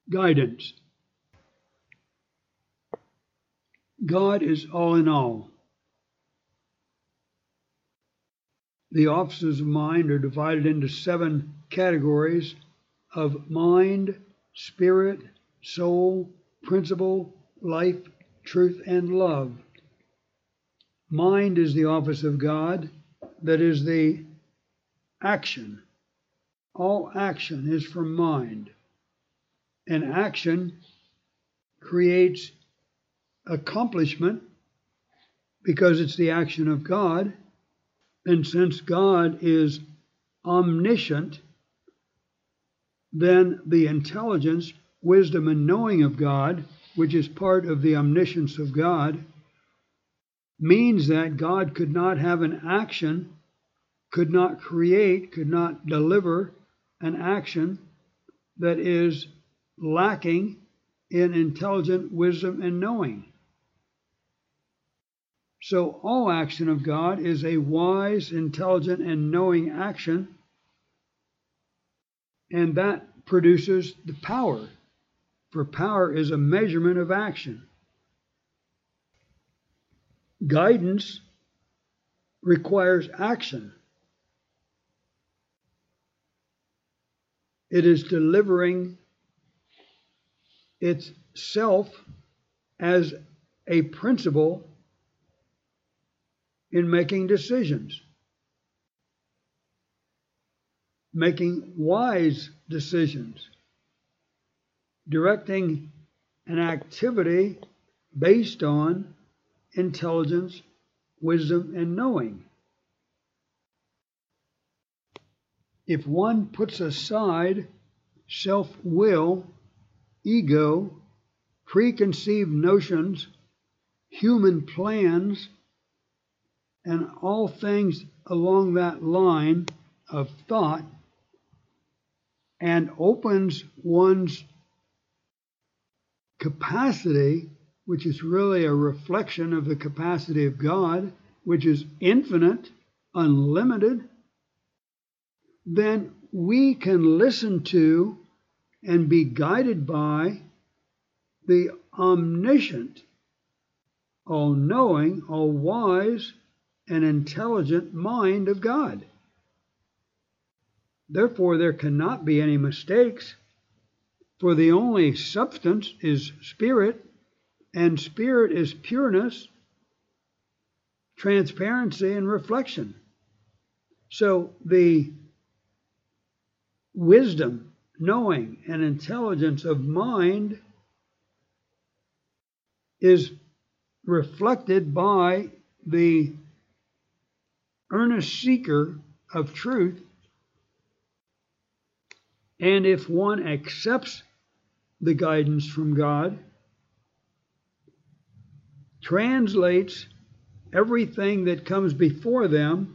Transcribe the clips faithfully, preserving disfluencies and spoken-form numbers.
Guidance. God is all in all. The offices of mind are divided into seven categories of mind, spirit, soul, principle, life, truth, and love. Mind is the office of God, that is the action. All action is from mind. And action creates accomplishment because it's the action of God. And since God is omniscient, then the intelligence, wisdom, and knowing of God, which is part of the omniscience of God, means that God could not have an action, could not create, could not deliver an action that is lacking in intelligent wisdom and knowing. So all action of God is a wise, intelligent, and knowing action, and that produces the power, for power is a measurement of action. Guidance requires action. It is delivering itself as a principle in making decisions, making wise decisions, directing an activity based on intelligence, wisdom, and knowing. If one puts aside self-will, ego, preconceived notions, human plans, and all things along that line of thought, and opens one's capacity, which is really a reflection of the capacity of God, which is infinite, unlimited, then we can listen to and be guided by the omniscient, all-knowing, all-wise, and intelligent mind of God. Therefore, there cannot be any mistakes, for the only substance is spirit, and spirit is pureness, transparency, and reflection. So the wisdom, knowing, and intelligence of mind is reflected by the earnest seeker of truth, and if one accepts the guidance from God, translates everything that comes before them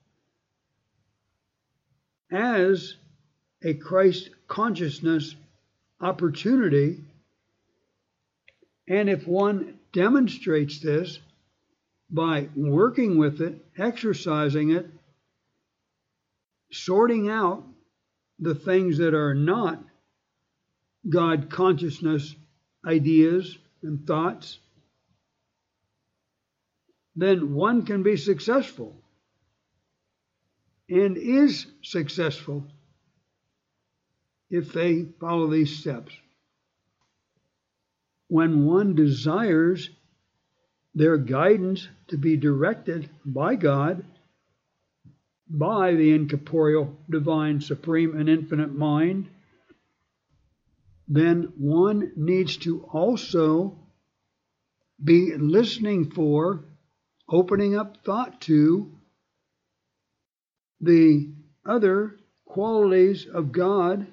as a Christ consciousness opportunity, and if one demonstrates this by working with it, exercising it, sorting out the things that are not God consciousness ideas and thoughts, then one can be successful and is successful if they follow these steps. When one desires their guidance to be directed by God, by the incorporeal, divine, supreme, and infinite mind, then one needs to also be listening for, opening up thought to, the other qualities of God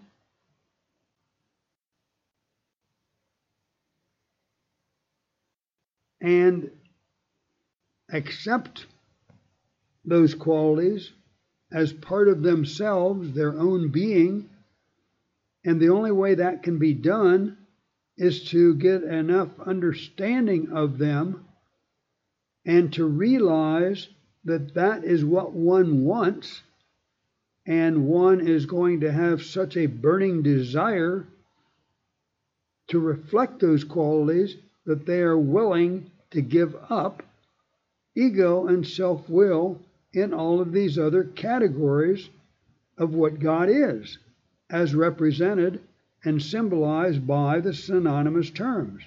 and accept those qualities as part of themselves, their own being. And the only way that can be done is to get enough understanding of them and to realize that that is what one wants, and one is going to have such a burning desire to reflect those qualities, that they are willing to give up ego and self-will in all of these other categories of what God is, as represented and symbolized by the synonymous terms.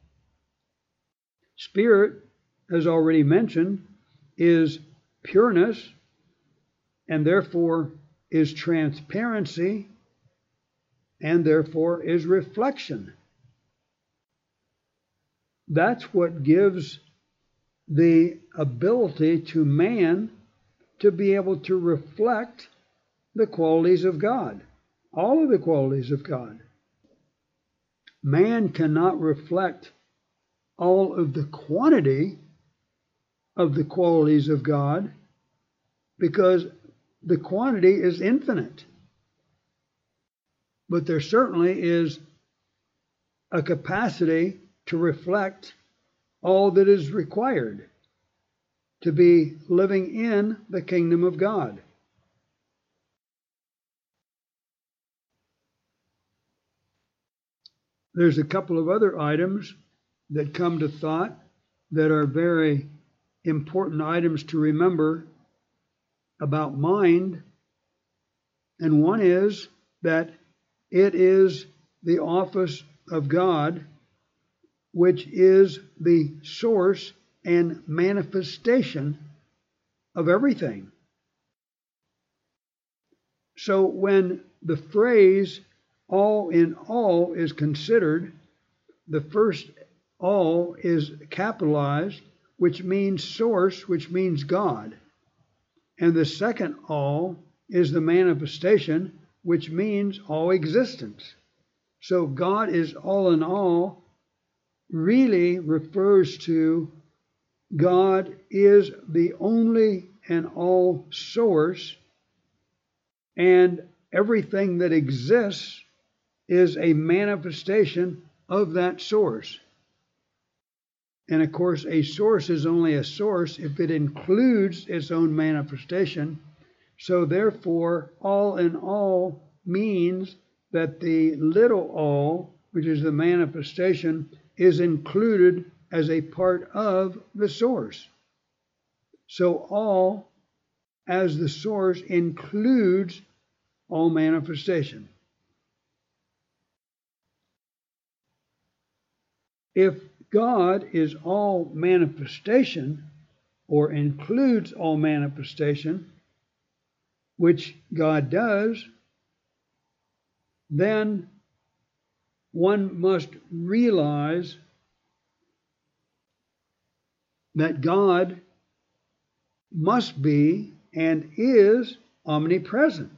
Spirit, as already mentioned, is pureness, and therefore is transparency, and therefore is reflection. That's what gives the ability to man to be able to reflect the qualities of God, all of the qualities of God. Man cannot reflect all of the quantity of the qualities of God because the quantity is infinite. But there certainly is a capacity to reflect all that is required to be living in the kingdom of God. There's a couple of other items that come to thought that are very important items to remember about mind. And one is that it is the office of God, which is the source and manifestation of everything. So when the phrase all in all is considered, the first all is capitalized, which means source, which means God. And the second all is the manifestation, which means all existence. So God is all in all really refers to God is the only and all source, and everything that exists is a manifestation of that source. And of course, a source is only a source if it includes its own manifestation. So therefore, all in all means that the little all, which is the manifestation, is included as a part of the source. So all, as the source, includes all manifestation. If God is all manifestation, or includes all manifestation, which God does, then one must realize that God must be and is omnipresent.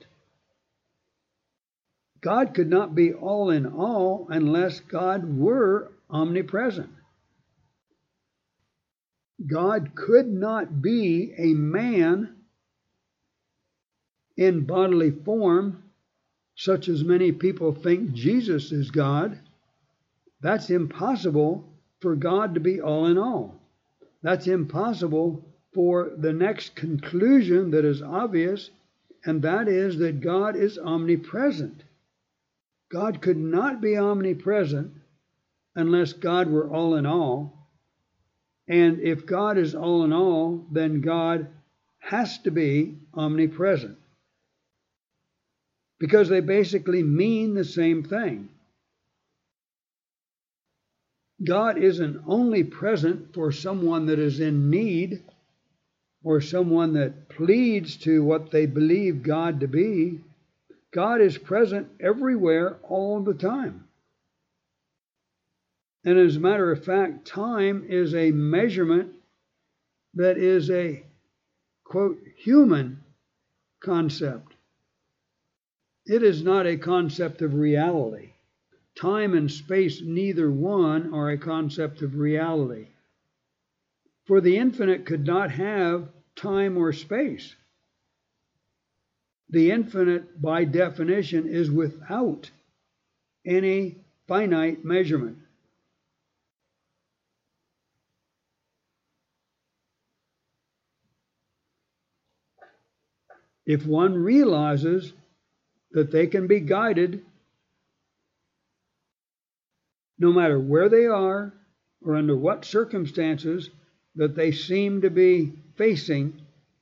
God could not be all in all unless God were omnipresent. God could not be a man in bodily form, such as many people think Jesus is God. That's impossible for God to be all in all. That's impossible for the next conclusion that is obvious, and that is that God is omnipresent. God could not be omnipresent unless God were all in all. And if God is all in all, then God has to be omnipresent, because they basically mean the same thing. God isn't only present for someone that is in need or someone that pleads to what they believe God to be. God is present everywhere all the time. And as a matter of fact, time is a measurement that is a, quote, human concept. It is not a concept of reality. Time and space, neither one, are a concept of reality. For the infinite could not have time or space. The infinite, by definition, is without any finite measurement. If one realizes that they can be guided no matter where they are or under what circumstances that they seem to be facing,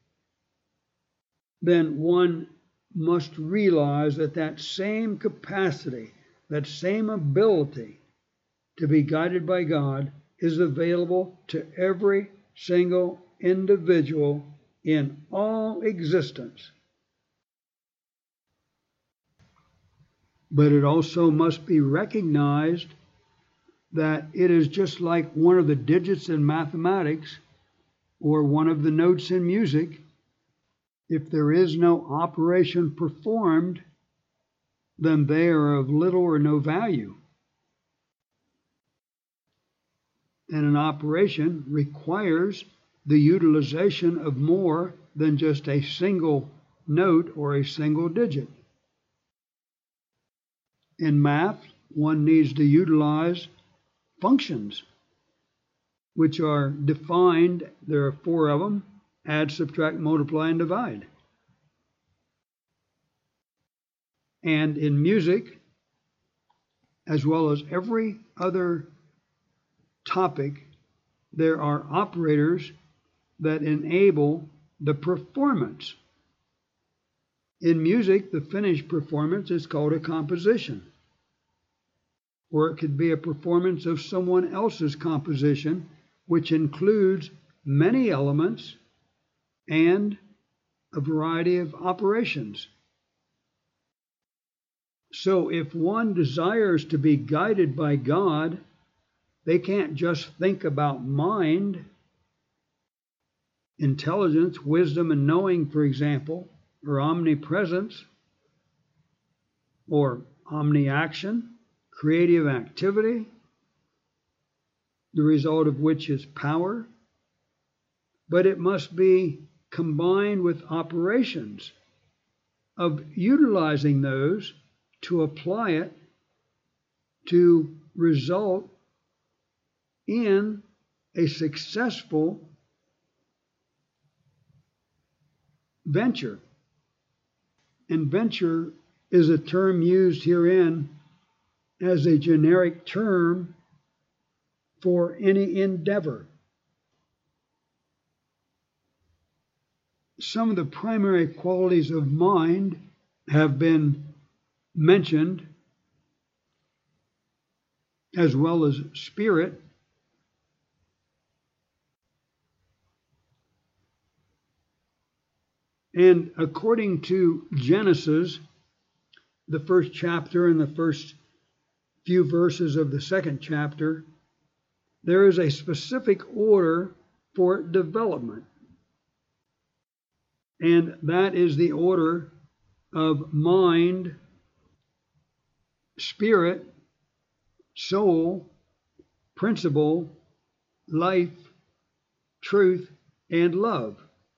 then one must realize that that same capacity, that same ability to be guided by God is available to every single individual in all existence. But it also must be recognized that it is just like one of the digits in mathematics or one of the notes in music. If there is no operation performed, then they are of little or no value. And an operation requires the utilization of more than just a single note or a single digit. In math, one needs to utilize functions, which are defined. There are four of them: add, subtract, multiply, and divide. And in music, as well as every other topic, there are operators that enable the performance. In music, the finished performance is called a composition, or it could be a performance of someone else's composition, which includes many elements and a variety of operations. So if one desires to be guided by God, they can't just think about mind, intelligence, wisdom, and knowing, for example, or omnipresence, or omni-action, creative activity, the result of which is power, but it must be combined with operations of utilizing those to apply it to result in a successful venture. And venture is a term used herein as a generic term for any endeavor. Some of the primary qualities of mind have been mentioned, as well as spirit. And according to Genesis, the first chapter and the first few verses of the second chapter, there is a specific order for development. And that is the order of mind, spirit, soul, principle, life, truth, and love.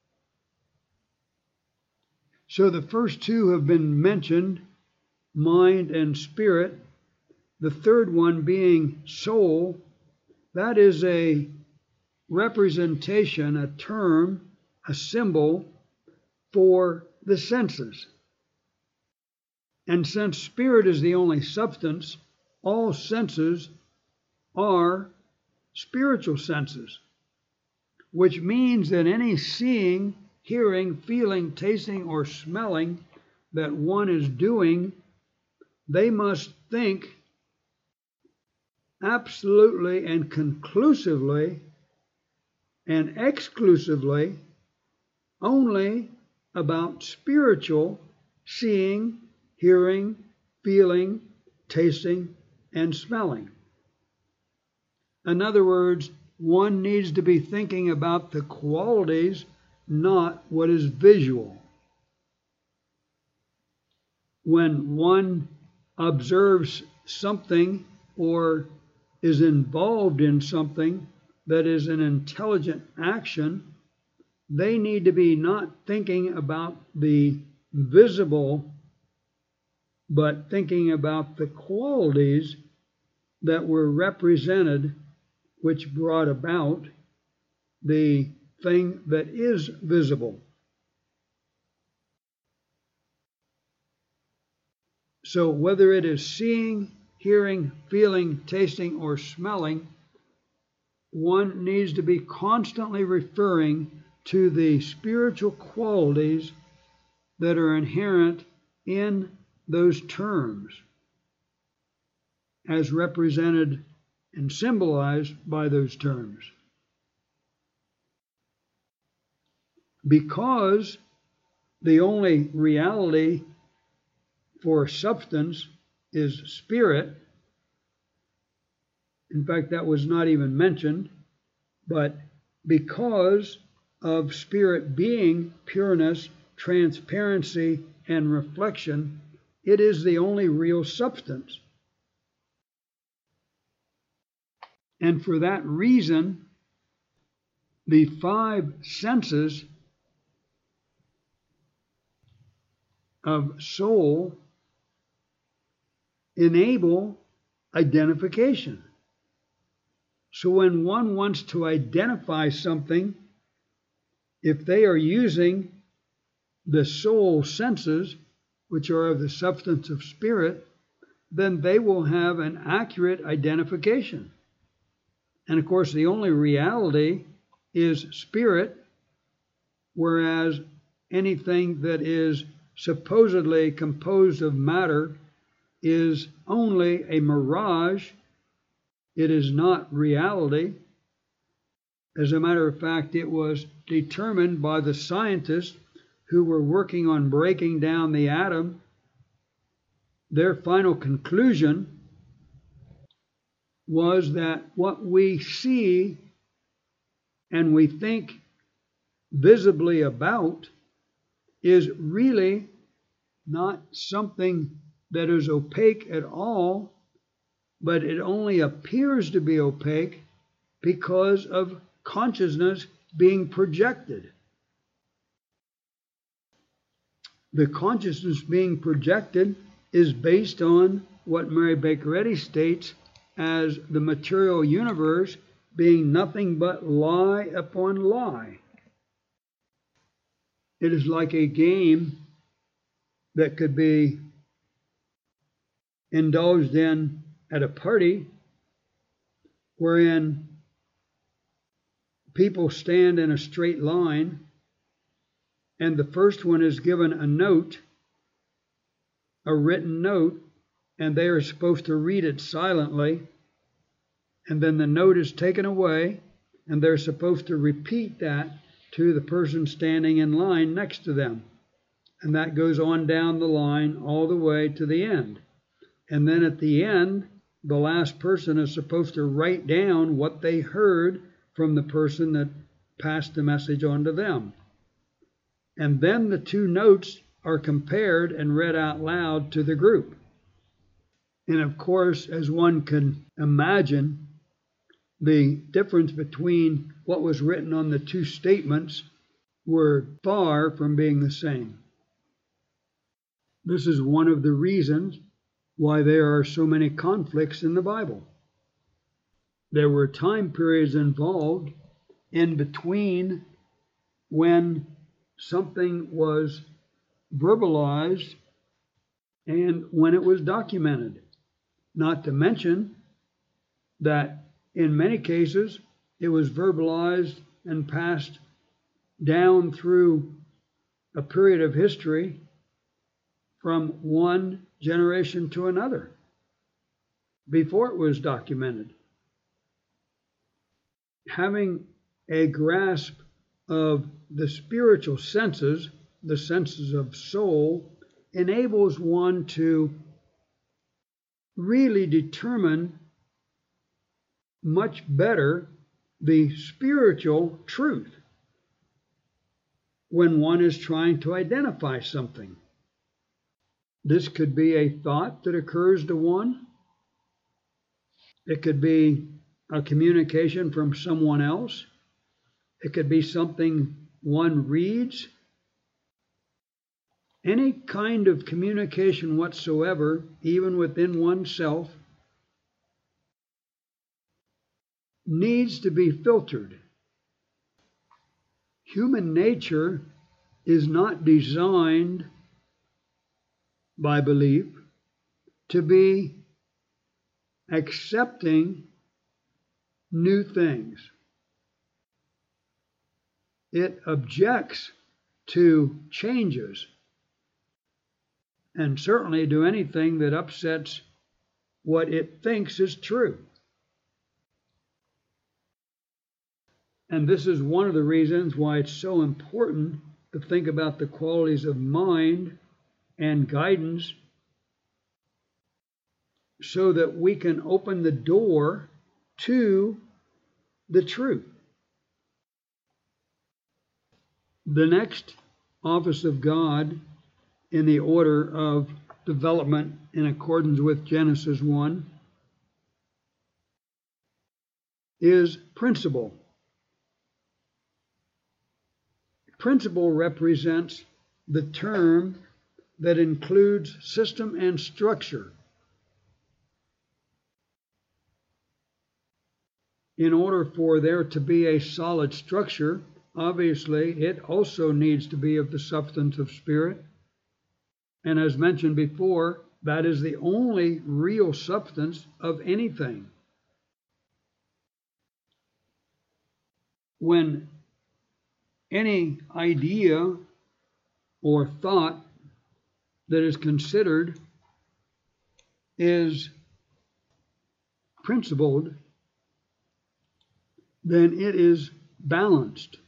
So the first two have been mentioned, mind and spirit. The third one being soul, that is a representation, a term, a symbol for the senses. And since spirit is the only substance, all senses are spiritual senses, which means that any seeing, hearing, feeling, tasting, or smelling that one is doing, they must think absolutely and conclusively and exclusively only about spiritual seeing, hearing, feeling, tasting, and smelling. In other words, one needs to be thinking about the qualities, not what is visual. When one observes something or is involved in something that is an intelligent action, they need to be not thinking about the visible, but thinking about the qualities that were represented, which brought about the thing that is visible. So whether it is seeing, hearing, feeling, tasting, or smelling, one needs to be constantly referring to the spiritual qualities that are inherent in those terms, as represented and symbolized by those terms. Because the only reality for substance is spirit, in fact, that was not even mentioned, but because of spirit being pureness, transparency, and reflection, it is the only real substance. And for that reason, the five senses of soul enable identification. So when one wants to identify something, if they are using the soul senses, which are of the substance of spirit, then they will have an accurate identification. And of course, the only reality is spirit, whereas anything that is supposedly composed of matter is only a mirage. It is not reality. As a matter of fact, it was determined by the scientists who were working on breaking down the atom. Their final conclusion was that what we see and we think visibly about is really not something that is opaque at all, but it only appears to be opaque because of consciousness being projected. The consciousness being projected is based on what Mary Baker Eddy states as the material universe being nothing but lie upon lie. It is like a game that could be indulged in at a party, wherein people stand in a straight line, and the first one is given a note, a written note, and they are supposed to read it silently, and then the note is taken away, and they're supposed to repeat that to the person standing in line next to them. And that goes on down the line all the way to the end. And then at the end, the last person is supposed to write down what they heard from the person that passed the message on to them. And then the two notes are compared and read out loud to the group. And of course, as one can imagine, the difference between what was written on the two statements were far from being the same. This is one of the reasons why there are so many conflicts in the Bible. There were time periods involved in between when something was verbalized and when it was documented. Not to mention that in many cases it was verbalized and passed down through a period of history from one generation to another before it was documented. Having a grasp of the spiritual senses, the senses of soul, enables one to really determine much better the spiritual truth when one is trying to identify something. This could be a thought that occurs to one. It could be a communication from someone else. It could be something one reads. Any kind of communication whatsoever, even within oneself, needs to be filtered. Human nature is not designed by belief to be accepting new things. It objects to changes, and certainly to anything that upsets what it thinks is true. And this is one of the reasons why it's so important to think about the qualities of mind and guidance, so that we can open the door to the truth. The next office of God in the order of development in accordance with Genesis one is principle. Principle represents the term that includes system and structure. In order for there to be a solid structure, obviously it also needs to be of the substance of spirit. And as mentioned before, that is the only real substance of anything. When any idea or thought that is considered is principled, then it is balanced.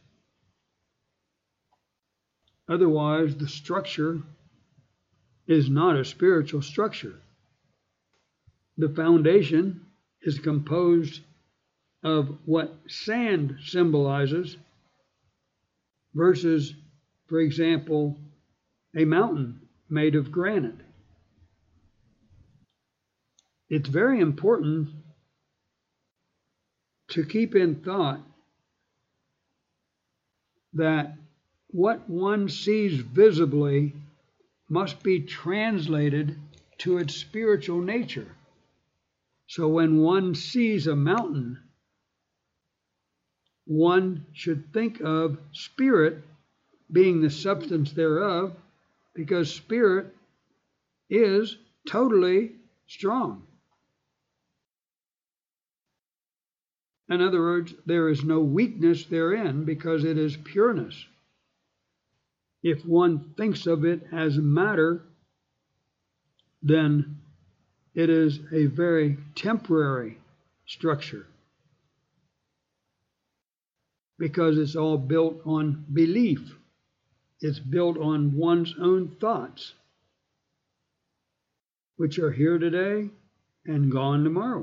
Otherwise, the structure is not a spiritual structure. The foundation is composed of what sand symbolizes versus, for example, a mountain made of granite. It's very important to keep in thought that what one sees visibly must be translated to its spiritual nature. So when one sees a mountain, one should think of spirit being the substance thereof, because spirit is totally strong. In other words, there is no weakness therein, because it is pureness. If one thinks of it as matter, then it is a very temporary structure, because it's all built on belief. It's built on one's own thoughts, which are here today and gone tomorrow.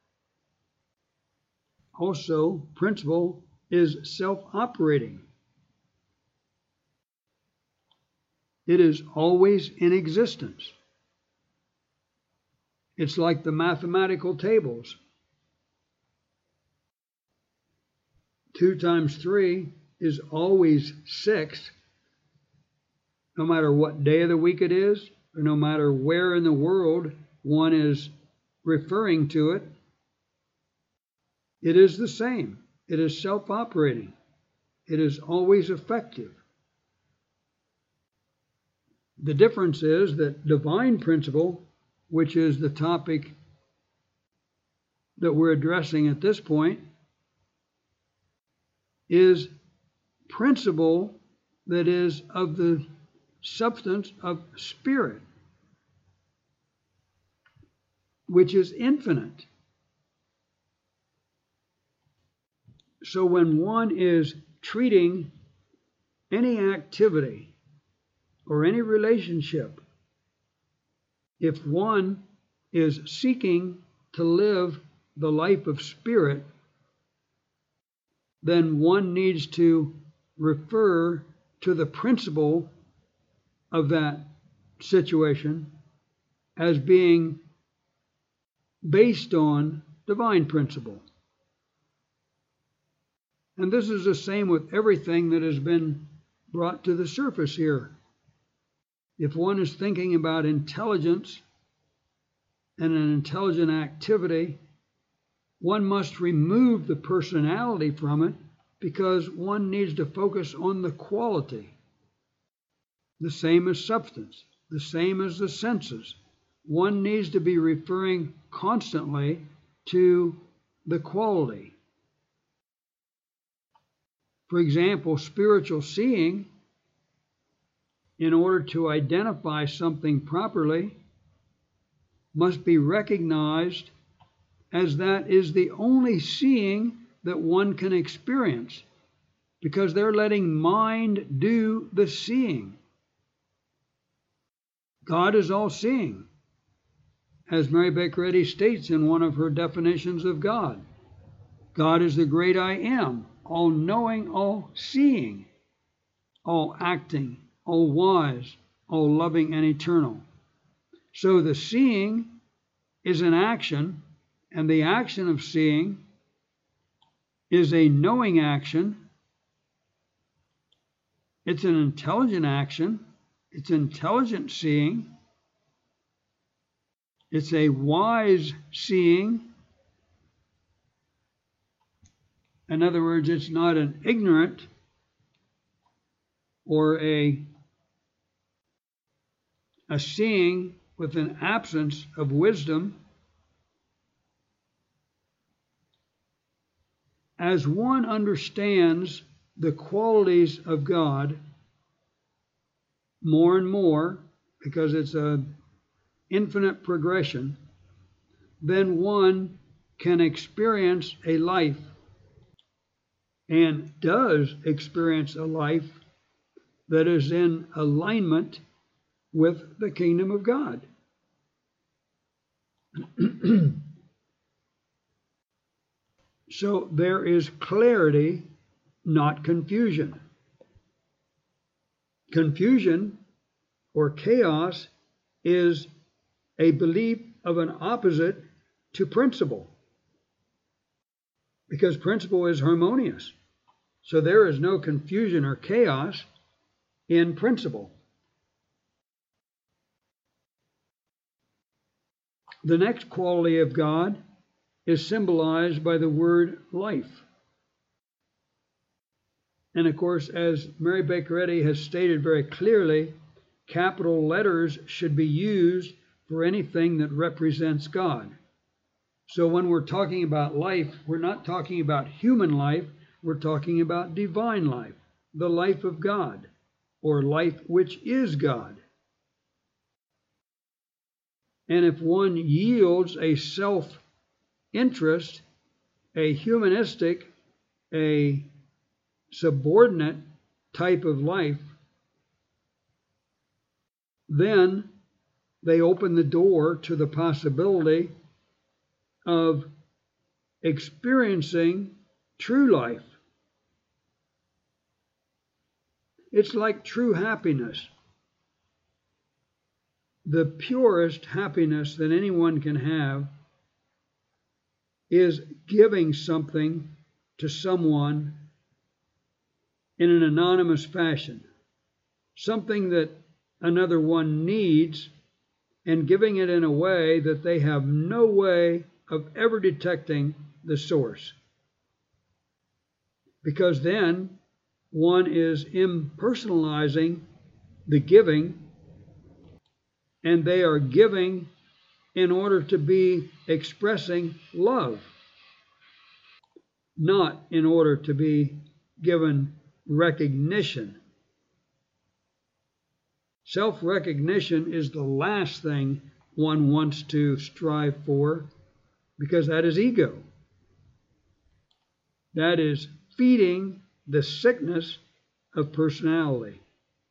Also, principle is self-operating. It is always in existence. It's like the mathematical tables. Two times three is always six, no matter what day of the week it is, or no matter where in the world one is referring to it. It is the same. It is self-operating. It is always effective. The difference is that divine principle, which is the topic that we're addressing at this point, is principle that is of the substance of spirit, which is infinite. So when one is treating any activity or any relationship, if one is seeking to live the life of spirit, then one needs to refer to the principle of that situation as being based on divine principle. And this is the same with everything that has been brought to the surface here. If one is thinking about intelligence and an intelligent activity, one must remove the personality from it, because one needs to focus on the quality. The same as substance, the same as the senses. One needs to be referring constantly to the quality. For example, spiritual seeing, in order to identify something properly, must be recognized as that is the only seeing that one can experience, because they're letting mind do the seeing. God is all-seeing, as Mary Baker Eddy states in one of her definitions of God. God is the great I am, all-knowing, all-seeing, all-acting, all-wise, all-loving, and eternal. So the seeing is an action, and the action of seeing is a knowing action. It's an intelligent action. It's intelligent seeing. It's a wise seeing. In other words, it's not an ignorant or a, a seeing with an absence of wisdom. As one understands the qualities of God more and more, because it's an infinite progression, then one can experience a life, and does experience a life, that is in alignment with the kingdom of God. So there is clarity, not confusion. Confusion or chaos is a belief of an opposite to principle, because principle is harmonious. So there is no confusion or chaos in principle. The next quality of God is symbolized by the word life. And of course, as Mary Baker Eddy has stated very clearly, capital letters should be used for anything that represents God. So when we're talking about life, we're not talking about human life, we're talking about divine life, the life of God, or life which is God. And if one yields a self-interest, a humanistic, a subordinate type of life, then they open the door to the possibility of experiencing true life. It's like true happiness. The purest happiness that anyone can have is giving something to someone in an anonymous fashion, something that another one needs, and giving it in a way that they have no way of ever detecting the source. Because then one is impersonalizing the giving, and they are giving in order to be expressing love, not in order to be given recognition. Self-recognition is the last thing one wants to strive for, because that is ego. That is feeding the sickness of personality.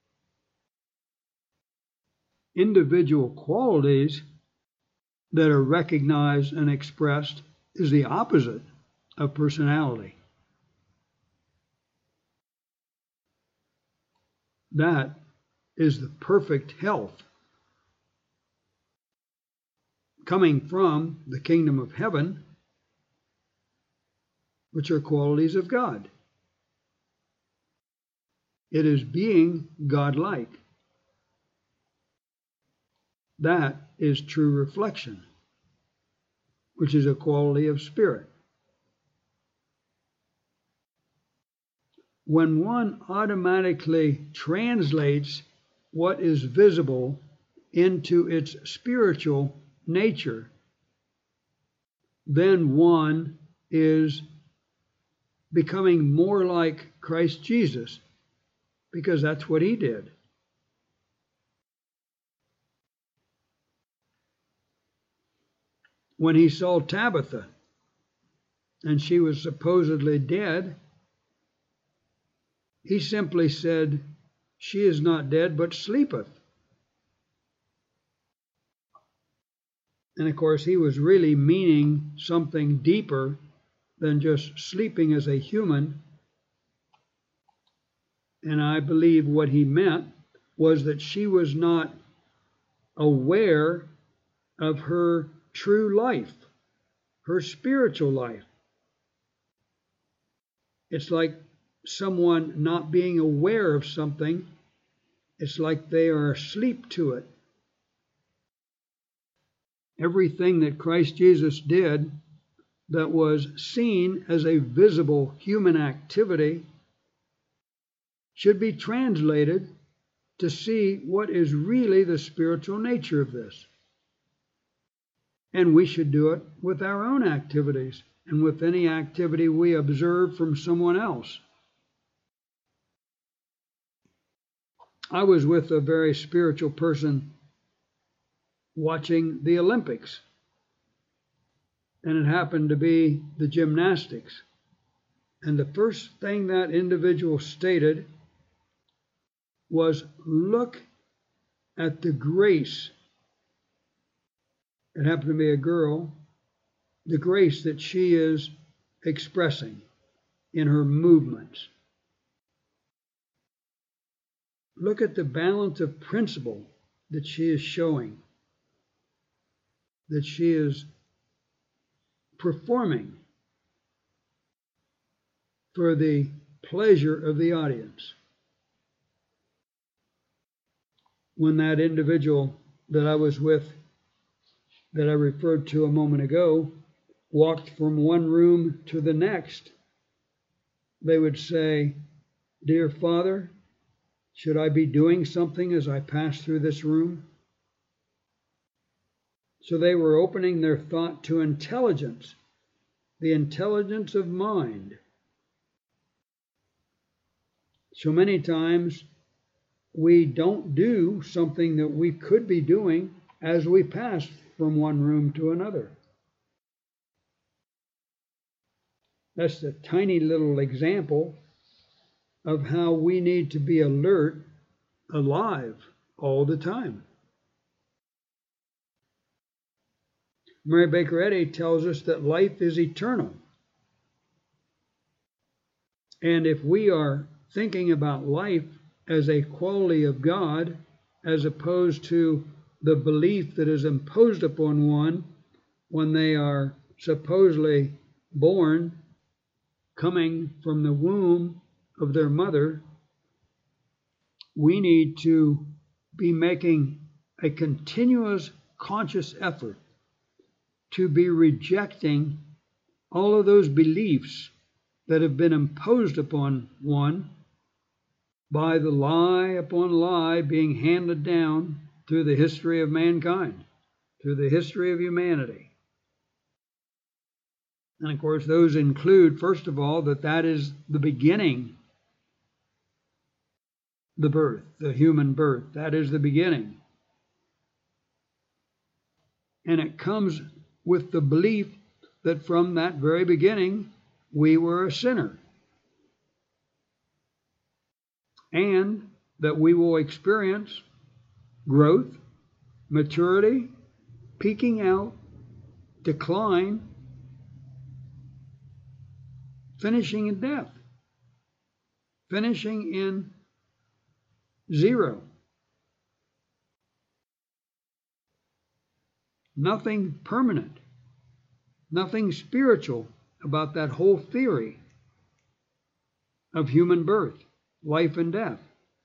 Individual qualities that are recognized and expressed is the opposite of personality. That is the perfect health coming from the kingdom of heaven, which are qualities of God. It is being God-like. That is true reflection, which is a quality of spirit. When one automatically translates what is visible into its spiritual nature, then one is becoming more like Christ Jesus, because that's what he did. When he saw Tabitha, and she was supposedly dead, he simply said, "She is not dead, but sleepeth." And of course, he was really meaning something deeper than just sleeping as a human. And I believe what he meant was that she was not aware of her true life, her spiritual life. It's like someone not being aware of something. It's like they are asleep to it. Everything that Christ Jesus did that was seen as a visible human activity should be translated to see what is really the spiritual nature of this. And we should do it with our own activities and with any activity we observe from someone else. I was with a very spiritual person watching the Olympics, and it happened to be the gymnastics. And the first thing that individual stated was, "Look at the grace." It happened to be a girl, the grace that she is expressing in her movements. Look at the balance of principle that she is showing, that she is performing for the pleasure of the audience. When that individual that I was with, that I referred to a moment ago, walked from one room to the next, they would say, "Dear Father, should I be doing something as I pass through this room?" So they were opening their thought to intelligence, the intelligence of mind. So many times we don't do something that we could be doing as we pass from one room to another. That's a tiny little example of how we need to be alert, alive all the time. Mary Baker Eddy tells us that life is eternal. And if we are thinking about life as a quality of God, as opposed to the belief that is imposed upon one when they are supposedly born, coming from the womb of their mother, we need to be making a continuous conscious effort to be rejecting all of those beliefs that have been imposed upon one by the lie upon lie being handed down through the history of mankind, through the history of humanity. And of course, those include, first of all, that that is the beginning, the birth, the human birth. That is the beginning. And it comes with the belief that from that very beginning, we were a sinner. And that we will experience growth, maturity, peaking out, decline, finishing in death, finishing in zero. Nothing permanent, nothing spiritual about that whole theory of human birth, life and death.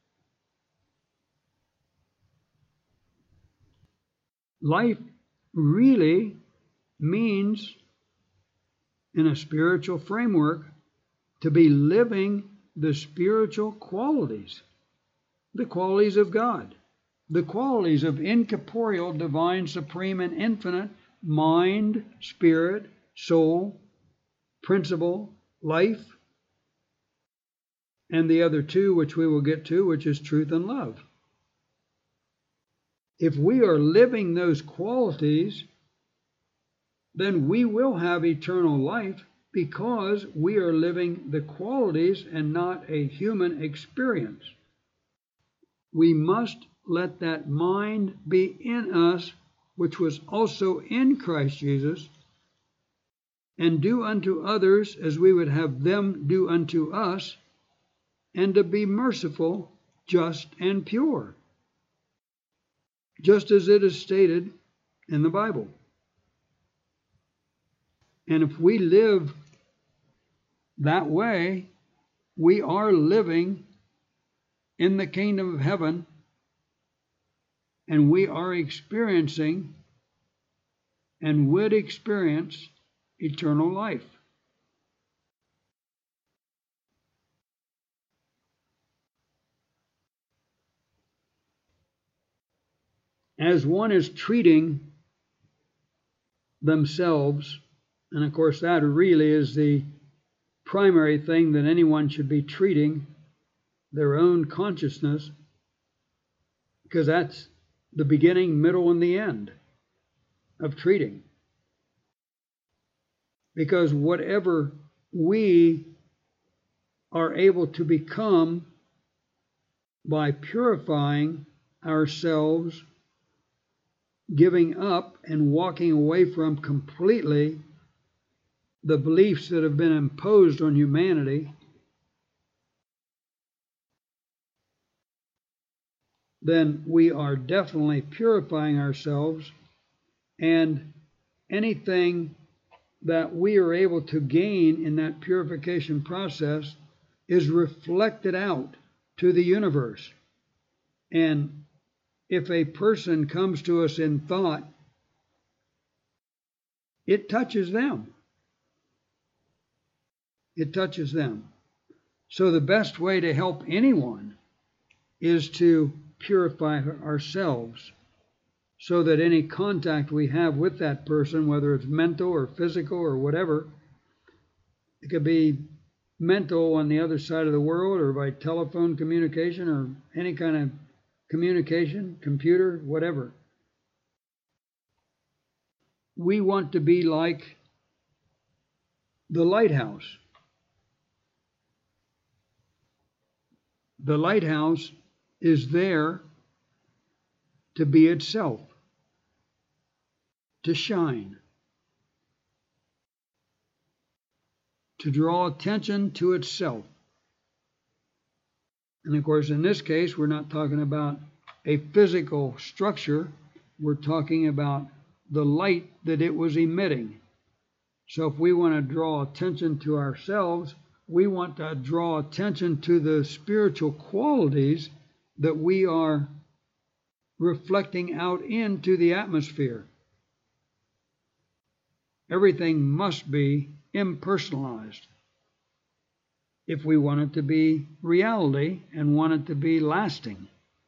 Life really means, in a spiritual framework, to be living the spiritual qualities, the qualities of God, the qualities of incorporeal, divine, supreme, and infinite mind, spirit, soul, principle, life, and the other two, which we will get to, which is truth and love. If we are living those qualities, then we will have eternal life because we are living the qualities and not a human experience. We must let that mind be in us, which was also in Christ Jesus, and do unto others as we would have them do unto us, and to be merciful, just, and pure, just as it is stated in the Bible. And if we live that way, we are living in the kingdom of heaven, and we are experiencing and would experience eternal life. As one is treating themselves, and of course that really is the primary thing that anyone should be treating, their own consciousness, because that's the beginning, middle, and the end of treating. Because whatever we are able to become by purifying ourselves, giving up and walking away from completely the beliefs that have been imposed on humanity, then we are definitely purifying ourselves, and anything that we are able to gain in that purification process is reflected out to the universe. And if a person comes to us in thought, it touches them. It touches them. So the best way to help anyone is to purify ourselves, so that any contact we have with that person, whether it's mental or physical or whatever, it could be mental on the other side of the world, or by telephone communication, or any kind of communication, computer, whatever. We want to be like the lighthouse. The lighthouse is there to be itself, to shine, to draw attention to itself. And of course, in this case, we're not talking about a physical structure. We're talking about the light that it was emitting. So if we want to draw attention to ourselves, we want to draw attention to the spiritual qualities that we are reflecting out into the atmosphere. Everything must be impersonalized if we want it to be reality and want it to be lasting.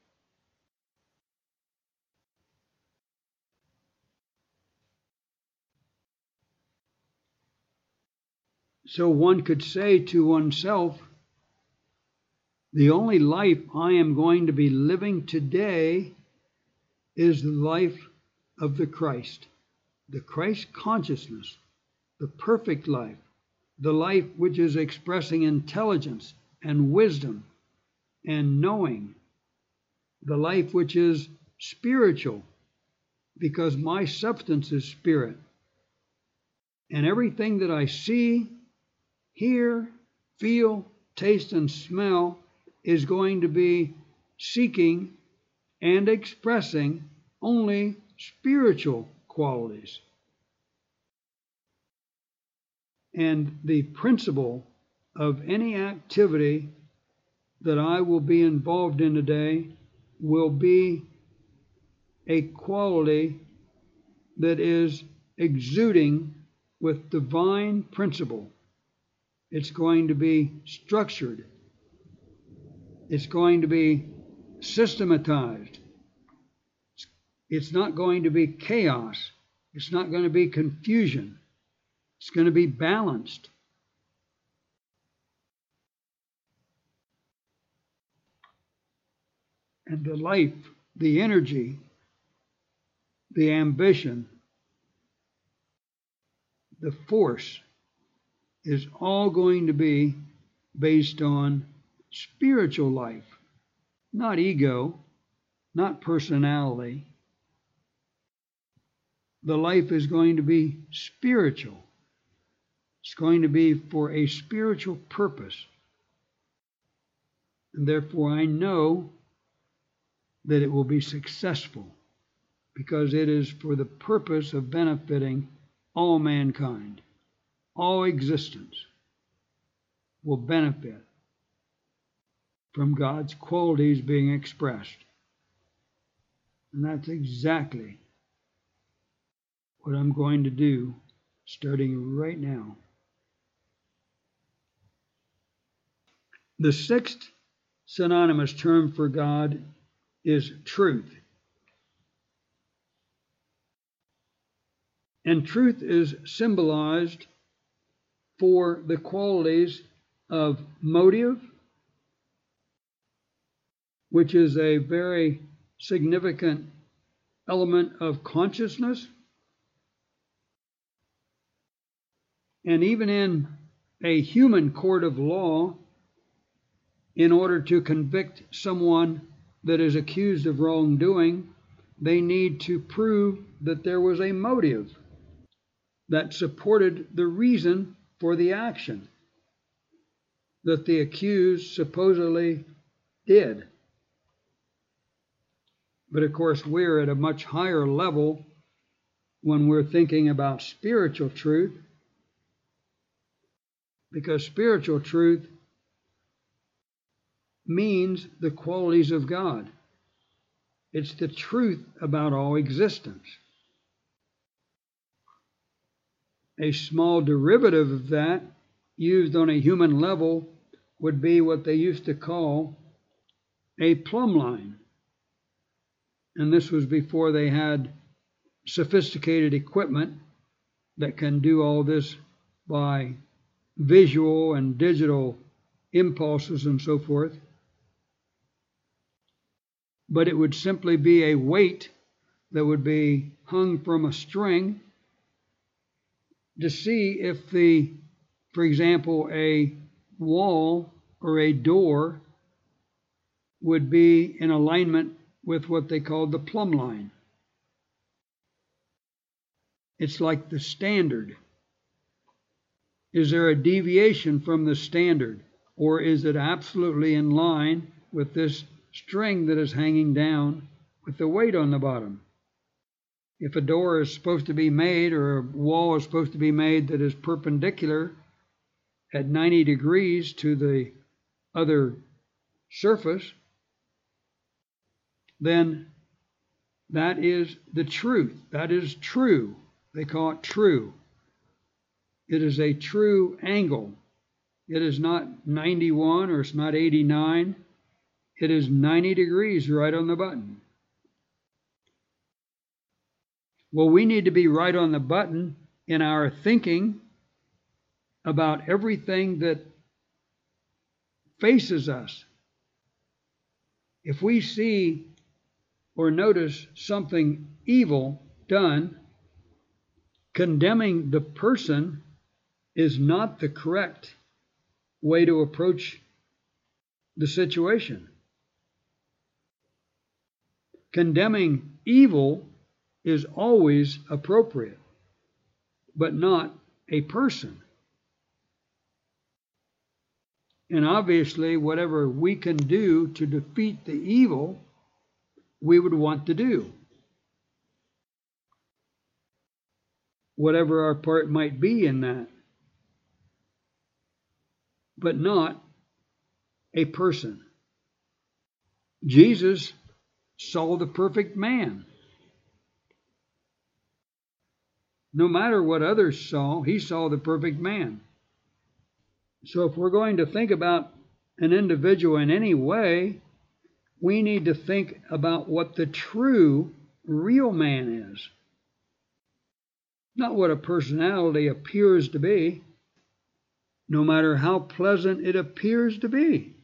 So one could say to oneself, the only life I am going to be living today is the life of the Christ, the Christ consciousness, the perfect life, the life which is expressing intelligence and wisdom and knowing, the life which is spiritual, because my substance is spirit. And everything that I see, hear, feel, taste, and smell is going to be seeking and expressing only spiritual qualities. And the principle of any activity that I will be involved in today will be a quality that is exuding with divine principle. It's going to be structured. It's going to be systematized. It's not going to be chaos. It's not going to be confusion. It's going to be balanced. And the life, the energy, the ambition, the force is all going to be based on spiritual life, not ego, not personality. The life is going to be spiritual. It's going to be for a spiritual purpose. And therefore I know that it will be successful because it is for the purpose of benefiting all mankind. All existence will benefit from God's qualities being expressed. And that's exactly what I'm going to do starting right now. The sixth synonymous term for God is truth. And truth is symbolized for the qualities of motive, which is a very significant element of consciousness. And even in a human court of law, in order to convict someone that is accused of wrongdoing, they need to prove that there was a motive that supported the reason for the action that the accused supposedly did. But of course, we're at a much higher level when we're thinking about spiritual truth, because spiritual truth means the qualities of God. It's the truth about all existence. A small derivative of that, used on a human level, would be what they used to call a plumb line. And this was before they had sophisticated equipment that can do all this by visual and digital impulses and so forth. But it would simply be a weight that would be hung from a string to see if the, for example, a wall or a door would be in alignment with what they called the plumb line. It's like the standard. Is there a deviation from the standard, or is it absolutely in line with this string that is hanging down with the weight on the bottom? If a door is supposed to be made, or a wall is supposed to be made that is perpendicular at ninety degrees to the other surface, then that is the truth. That is true. They call it true. It is a true angle. It is not ninety-one or it's not eighty-nine. It is ninety degrees right on the button. Well, we need to be right on the button in our thinking about everything that faces us. If we see or notice something evil done, condemning the person is not the correct way to approach the situation. Condemning evil is always appropriate, but not a person. And obviously, whatever we can do to defeat the evil, we would want to do. Whatever our part might be in that. But not a person. Jesus saw the perfect man. No matter what others saw, he saw the perfect man. So if we're going to think about an individual in any way, we need to think about what the true, real man is. not what a personality appears to be, no matter how pleasant it appears to be.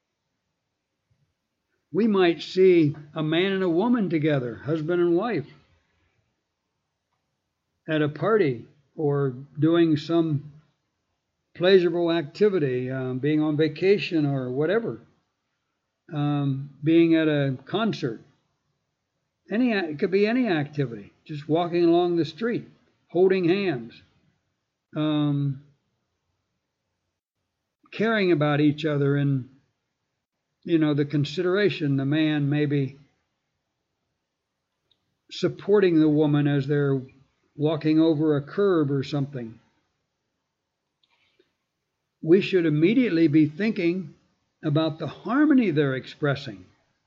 We might see a man and a woman together, husband and wife, at a party or doing some pleasurable activity, um, being on vacation or whatever, um, being at a concert. Any, it could be any activity, just walking along the street, holding hands, um, caring about each other, and, you know, the consideration, the man maybe supporting the woman as they're walking over a curb or something. We should immediately be thinking about the harmony they're expressing,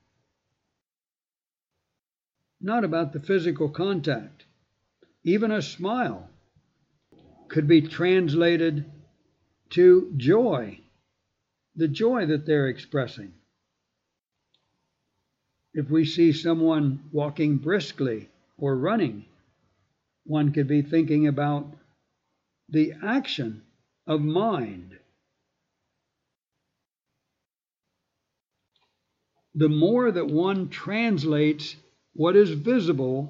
not about the physical contact. Even a smile could be translated to joy, the joy that they're expressing. If we see someone walking briskly or running, one could be thinking about the action of mind. The more that one translates what is visible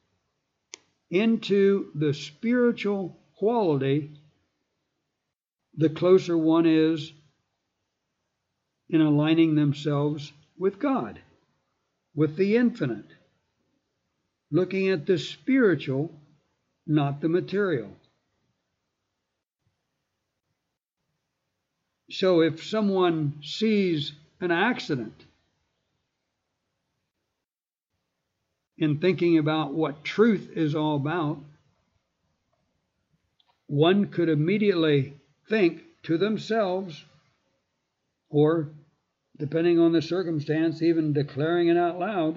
into the spiritual quality, the closer one is in aligning themselves with God, with the infinite, looking at the spiritual, not the material. So if someone sees an accident, in thinking about what truth is all about, one could immediately think to themselves, or, depending on the circumstance, even declaring it out loud,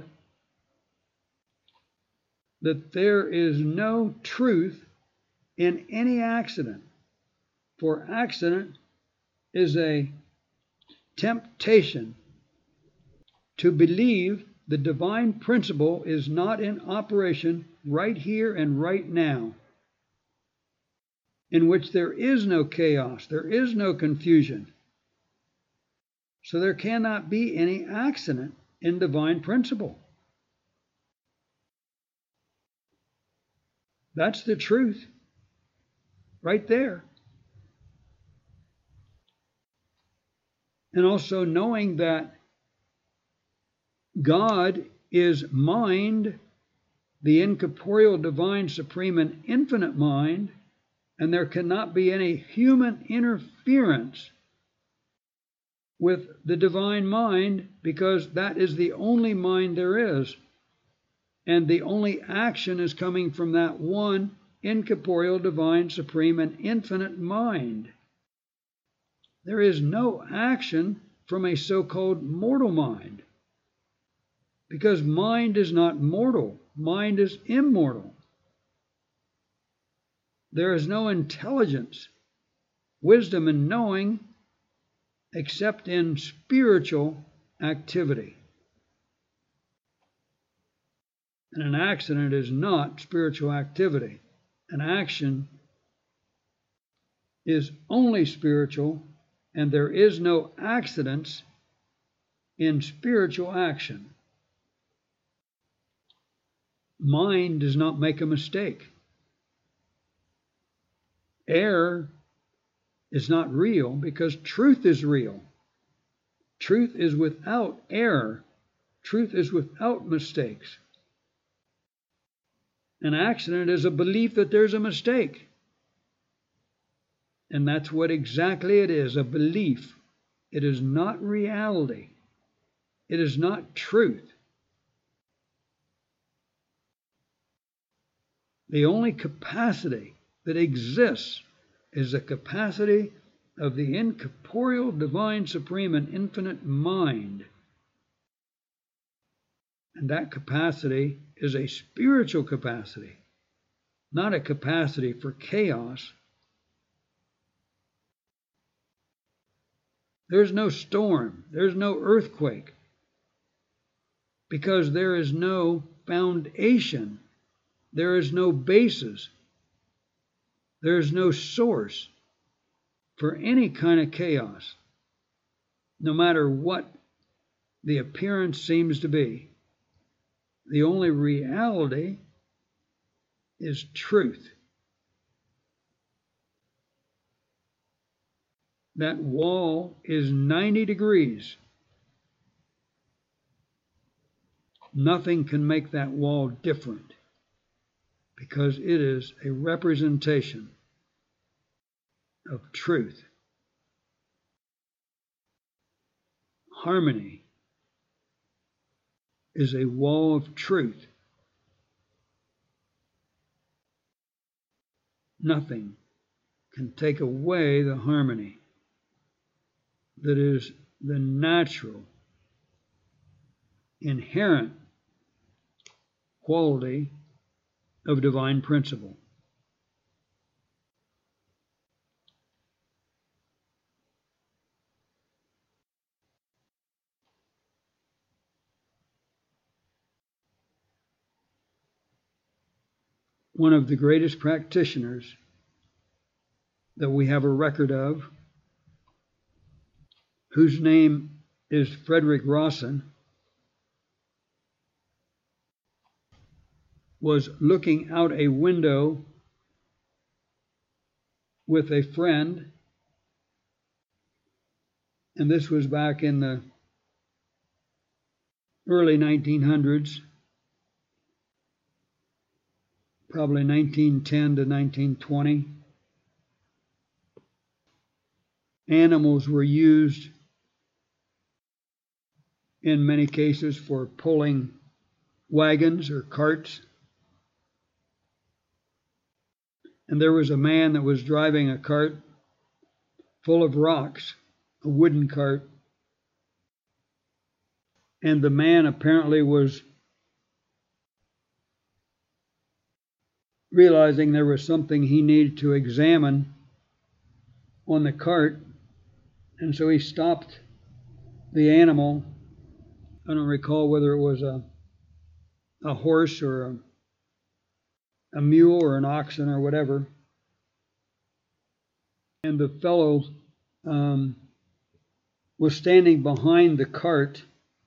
that there is no truth in any accident, for accident is a temptation to believe the divine principle is not in operation right here and right now, in which there is no chaos, there is no confusion. So there cannot be any accident in divine principle. That's the truth, right there. And also knowing that God is mind, the incorporeal, divine, supreme, and infinite mind, and there cannot be any human interference with the divine mind, because that is the only mind there is, and the only action is coming from that one incorporeal, divine, supreme, and infinite mind. There is no action from a so-called mortal mind, because mind is not mortal, mind is immortal. There is no intelligence, wisdom, and knowing except in spiritual activity. And an accident is not spiritual activity. An action is only spiritual, and there is no accidents in spiritual action. Mind does not make a mistake. Error is not real because truth is real. Truth is without error. Truth is without mistakes. An accident is a belief that there's a mistake. And that's what exactly it is, a belief. It is not reality. It is not truth. The only capacity that exists is the capacity of the incorporeal, divine, supreme, and infinite mind. And that capacity is a spiritual capacity, not a capacity for chaos. There's no storm, there's no earthquake, because there is no foundation, there is no basis There's no source for any kind of chaos, no matter what the appearance seems to be. The only reality is truth. That wall is ninety degrees. Nothing can make that wall different because it is a representation of truth. Harmony is a wall of truth. Nothing can take away the harmony that is the natural, inherent quality of divine principle. One of the greatest practitioners that we have a record of, whose name is Frederick Rawson, was looking out a window with a friend, and this was back in the early nineteen hundreds, probably nineteen ten to nineteen twenty. Animals were used in many cases for pulling wagons or carts. And there was a man that was driving a cart full of rocks, a wooden cart. And the man apparently was realizing there was something he needed to examine on the cart. And so he stopped the animal. I don't recall whether it was a, a horse or a a mule or an oxen or whatever. And the fellow um, was standing behind the cart,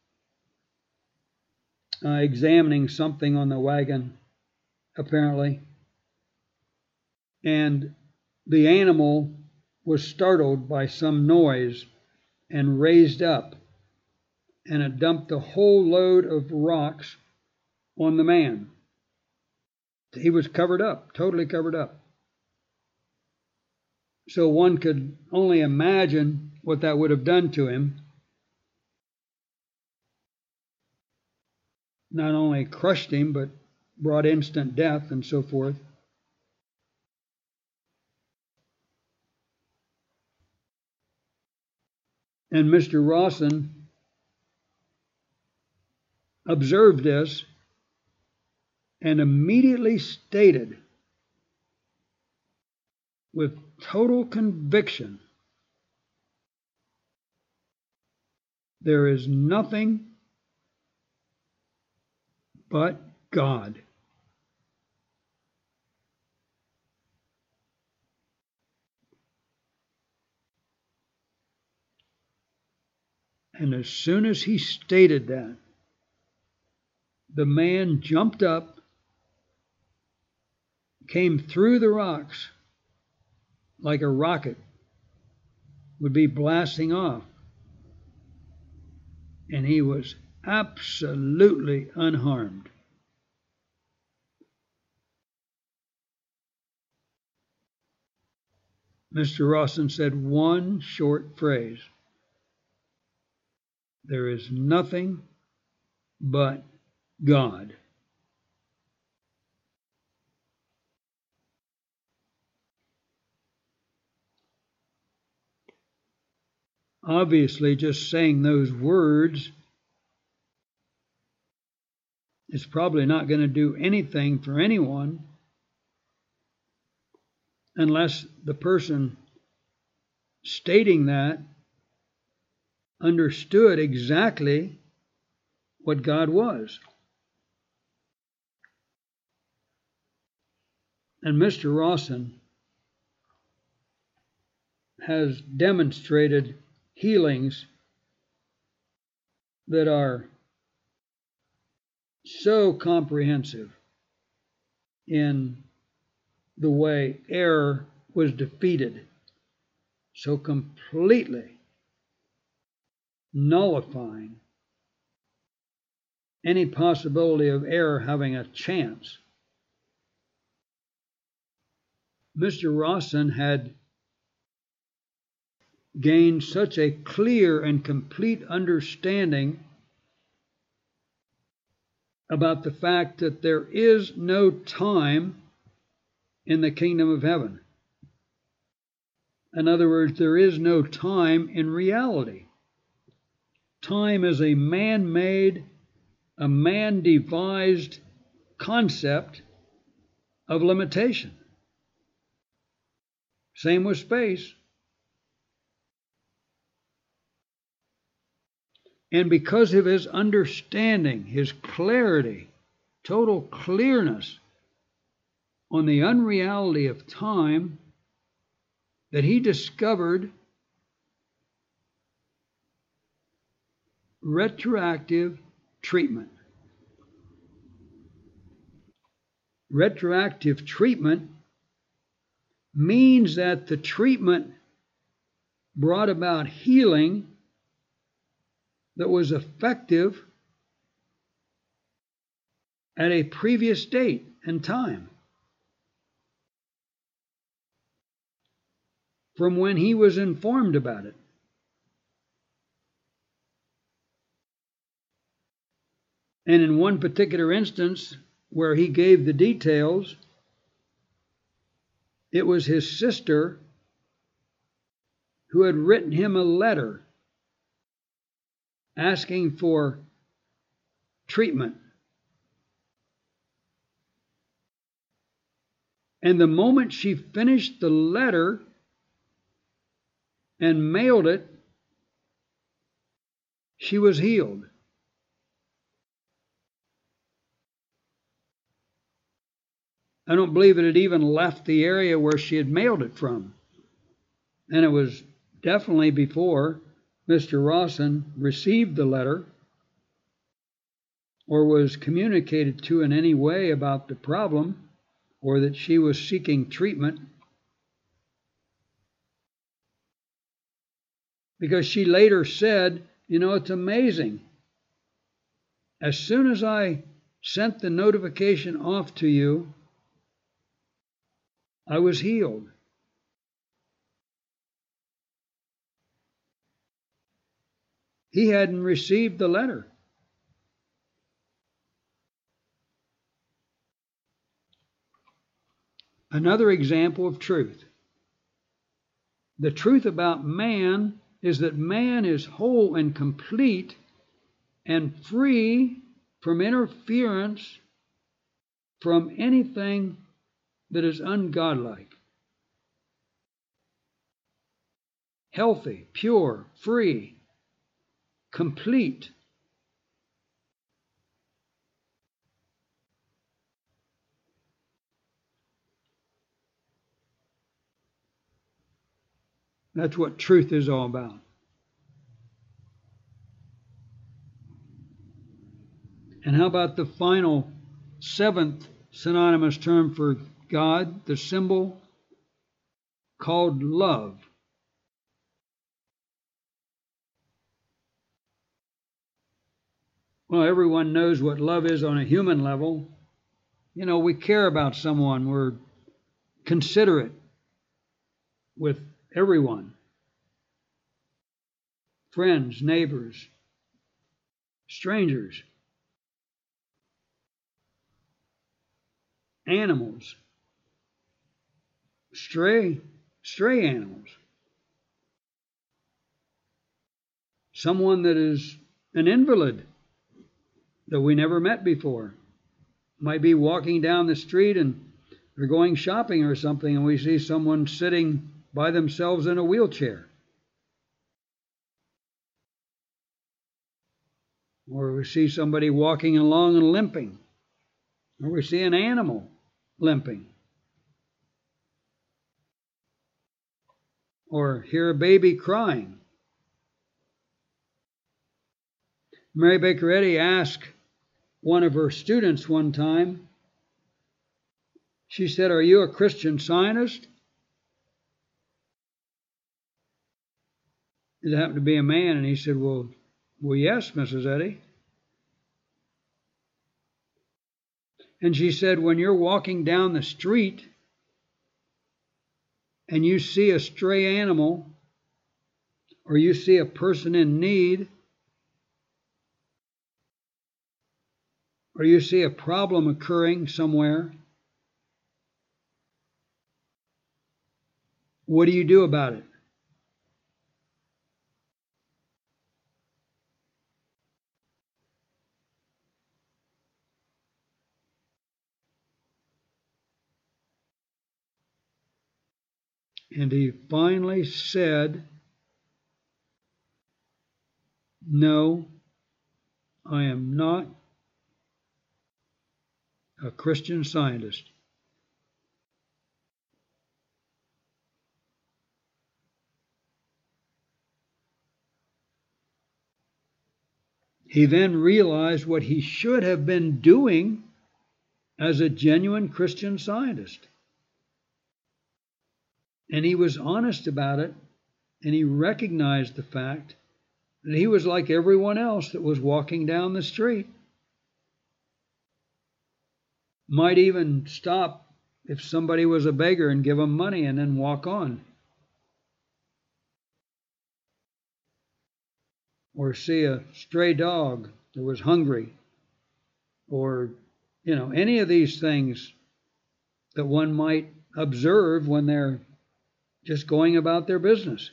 uh, examining something on the wagon, apparently. And the animal was startled by some noise and raised up, and it dumped a whole load of rocks on the man. He was covered up, totally covered up. So one could only imagine what that would have done to him. Not only crushed him, but brought instant death and so forth. And Mister Rawson observed this and immediately stated with total conviction, there is nothing but God. And as soon as he stated that, the man jumped up, came through the rocks like a rocket would be blasting off. And he was absolutely unharmed. Mister Rawson said one short phrase: there is nothing but God. Obviously, just saying those words is probably not going to do anything for anyone unless the person stating that understood exactly what God was. And Mister Rawson has demonstrated healings that are so comprehensive in the way error was defeated, so completely nullifying any possibility of error having a chance. Mister Rawson had gained such a clear and complete understanding about the fact that there is no time in the kingdom of heaven. In other words, there is no time in reality. Time is a man-made, a man-devised concept of limitation. Same with space. And because of his understanding, his clarity, total clearness on the unreality of time, that he discovered retroactive treatment. Retroactive treatment means that the treatment brought about healing that was effective at a previous date and time, from when he was informed about it. And in one particular instance where he gave the details, it was his sister who had written him a letter asking for treatment. And the moment she finished the letter and mailed it, she was healed. I don't believe it had even left the area where she had mailed it from. And it was definitely before Mister Rawson received the letter or was communicated to in any way about the problem or that she was seeking treatment. Because she later said, you know, it's amazing. As soon as I sent the notification off to you, I was healed. He hadn't received the letter. Another example of truth. The truth about man is that man is whole and complete and free from interference from anything that is ungodlike. Healthy, pure, free, complete. That's what truth is all about. And how about the final, seventh synonymous term for God, the symbol called love? Well, everyone knows what love is on a human level. You know, we care about someone. We're considerate with everyone. Friends, neighbors, strangers, animals, stray, stray animals. Someone that is an invalid that we never met before. Might be walking down the street and we're going shopping or something and we see someone sitting by themselves in a wheelchair. Or we see somebody walking along and limping. Or we see an animal limping. or hear a baby crying. Mary Baker Eddy asked one of her students one time, she said, "Are you a Christian Scientist?" It happened to be a man, and he said, well, well, yes, Missus Eddy. And she said, when you're walking down the street and you see a stray animal or you see a person in need or you see a problem occurring somewhere, what do you do about it? And he finally said, no, I am not a Christian Scientist. He then realized what he should have been doing as a genuine Christian Scientist. And he was honest about it, and he recognized the fact that he was like everyone else that was walking down the street. Might even stop if somebody was a beggar and give them money and then walk on. Or see a stray dog that was hungry. Or, you know, any of these things that one might observe when they're just going about their business.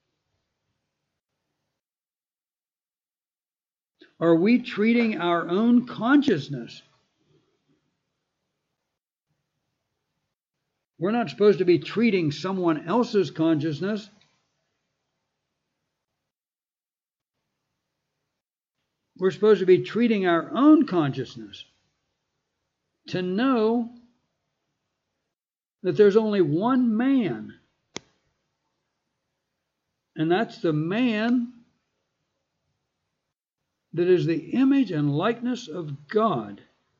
Are we treating our own consciousness? We're not supposed to be treating someone else's consciousness. We're supposed to be treating our own consciousness to know that there's only one man, and that's the man that is the image and likeness of God.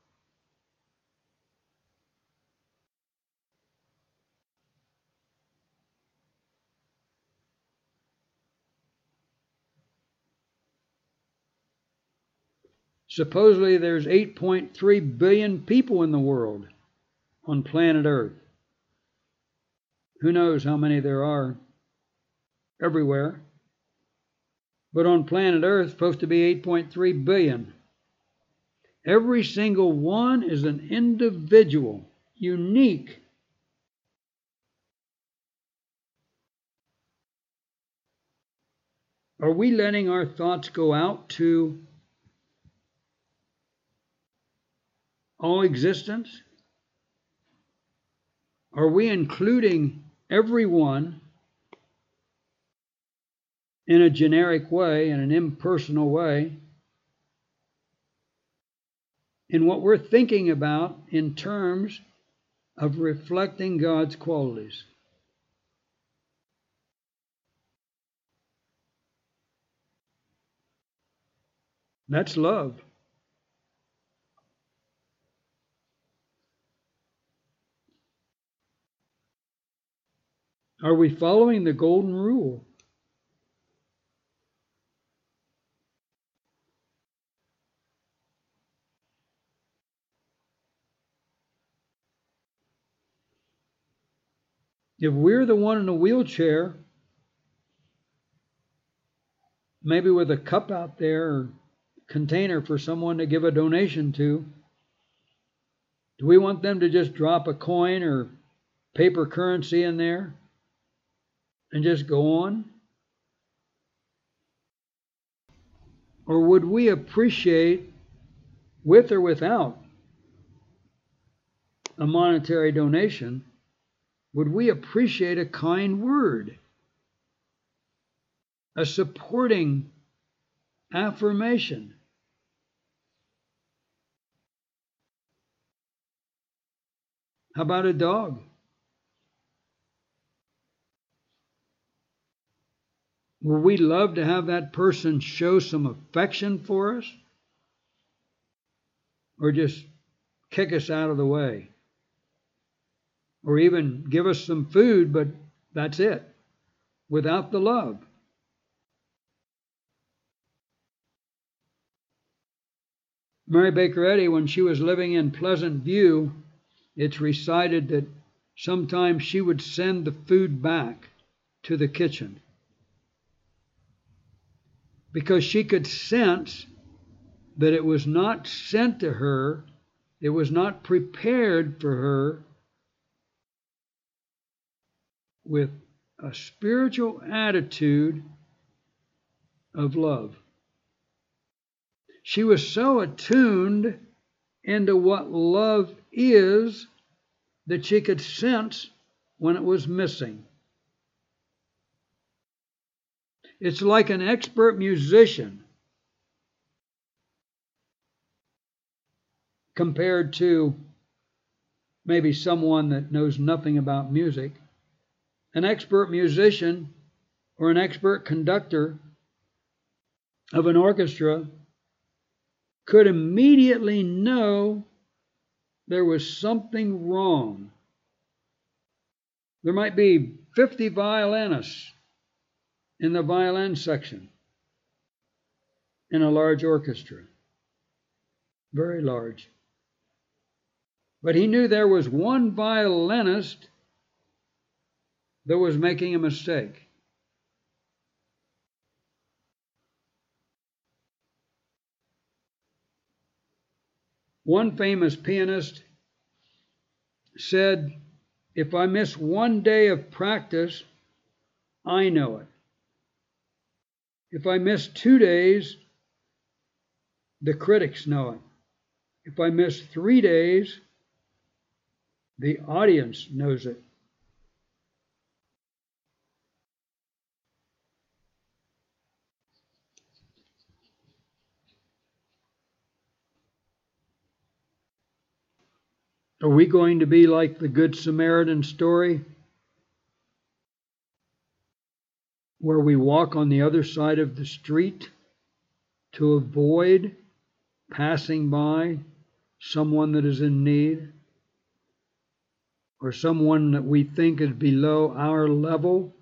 Supposedly there's eight point three billion people in the world on planet Earth. Who knows how many there are everywhere? But on planet Earth, supposed to be eight point three billion. Every single one is an individual, unique. Are we letting our thoughts go out to all existence? Are we including everyone in a generic way, in an impersonal way, in what we're thinking about in terms of reflecting God's qualities? That's love. Are we following the golden rule? If we're the one in a wheelchair, maybe with a cup out there or container for someone to give a donation to, do we want them to just drop a coin or paper currency in there and just go on? Or would we appreciate, with or without a monetary donation, would we appreciate a kind word, a supporting affirmation? How about a dog? Will we love to have that person show some affection for us? Or just kick us out of the way? Or even give us some food, but that's it, without the love. Mary Baker Eddy, when she was living in Pleasant View, it's recited that sometimes she would send the food back to the kitchen because she could sense that it was not sent to her, it was not prepared for her with a spiritual attitude of love. She was so attuned into what love is that she could sense when it was missing. It's like an expert musician compared to maybe someone that knows nothing about music. An expert musician or an expert conductor of an orchestra could immediately know there was something wrong. There might be fifty violinists in the violin section in a large orchestra, very large. But he knew there was one violinist that was making a mistake. One famous pianist said, "If I miss one day of practice, I know it. If I miss two days, the critics know it. If I miss three days, the audience knows it." Are we going to be like the Good Samaritan story, where we walk on the other side of the street to avoid passing by someone that is in need, or someone that we think is below our level?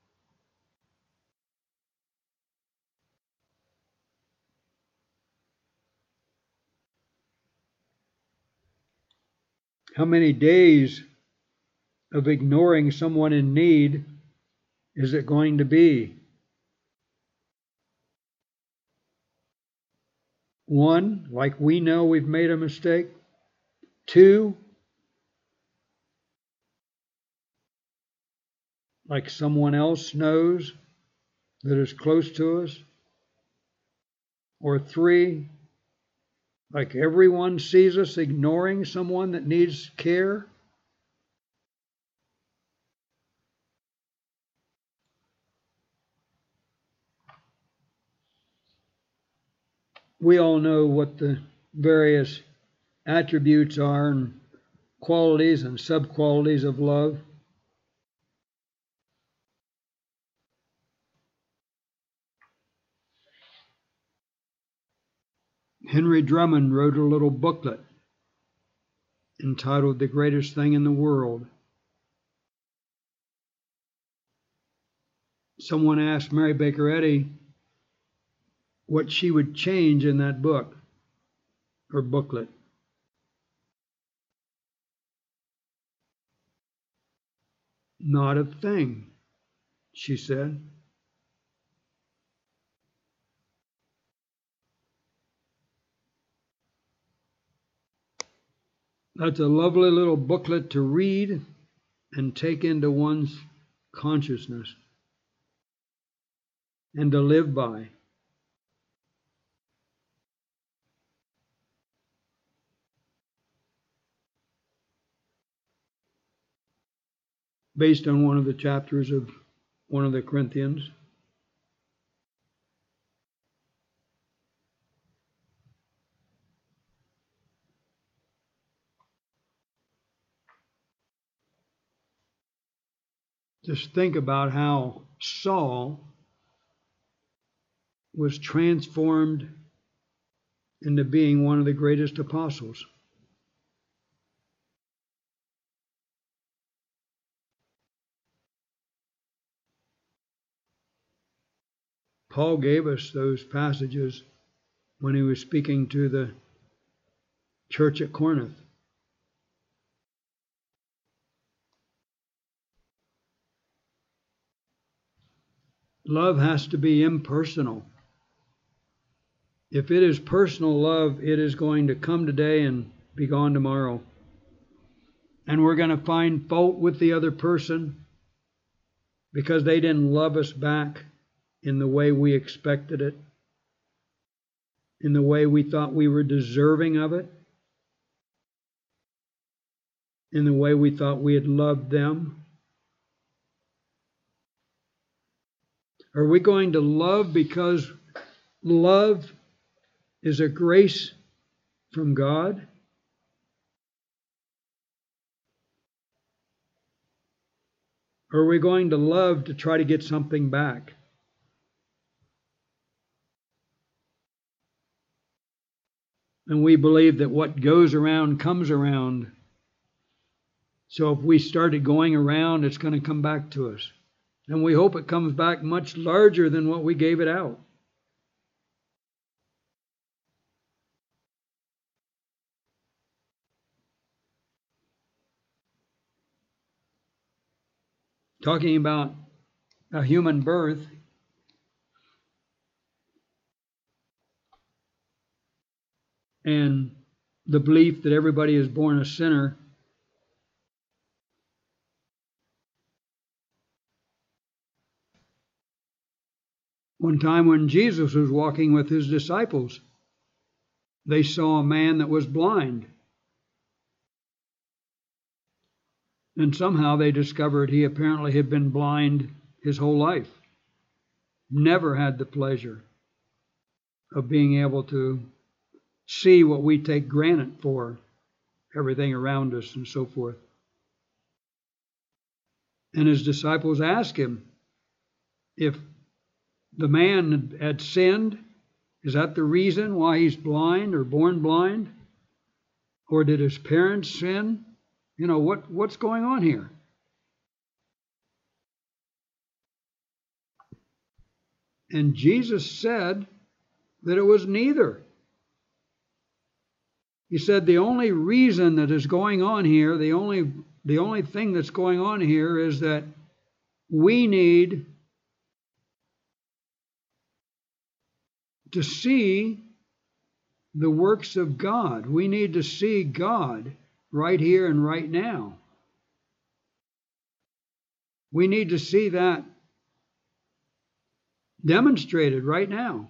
How many days of ignoring someone in need is it going to be? One, like we know we've made a mistake. Two, like someone else knows that is close to us. Or three, like everyone sees us ignoring someone that needs care. We all know what the various attributes are and qualities and sub-qualities of love. Henry Drummond wrote a little booklet entitled "The Greatest Thing in the World." Someone asked Mary Baker Eddy what she would change in that book or booklet. "Not a thing," she said. That's a lovely little booklet to read and take into one's consciousness and to live by. Based on one of the chapters of one of the Corinthians. Just think about how Saul was transformed into being one of the greatest apostles. Paul gave us those passages when he was speaking to the church at Corinth. Love has to be impersonal. If it is personal love, it is going to come today and be gone tomorrow. And we're going to find fault with the other person because they didn't love us back in the way we expected it, in the way we thought we were deserving of it, in the way we thought we had loved them. Are we going to love because love is a grace from God? Or are we going to love to try to get something back? And we believe that what goes around comes around. So if we started going around, it's going to come back to us. And we hope it comes back much larger than what we gave it out. Talking about a human birth, and the belief that everybody is born a sinner. One time when Jesus was walking with his disciples, they saw a man that was blind. And somehow they discovered he apparently had been blind his whole life. Never had the pleasure of being able to see what we take granted for, everything around us and so forth. And his disciples asked him if the man had sinned. Is that the reason why he's blind or born blind? Or did his parents sin? You know, what, what's going on here? And Jesus said that it was neither. He said the only reason that is going on here, the only, the only thing that's going on here is that we need to see the works of God. We need to see God right here and right now. We need to see that demonstrated right now.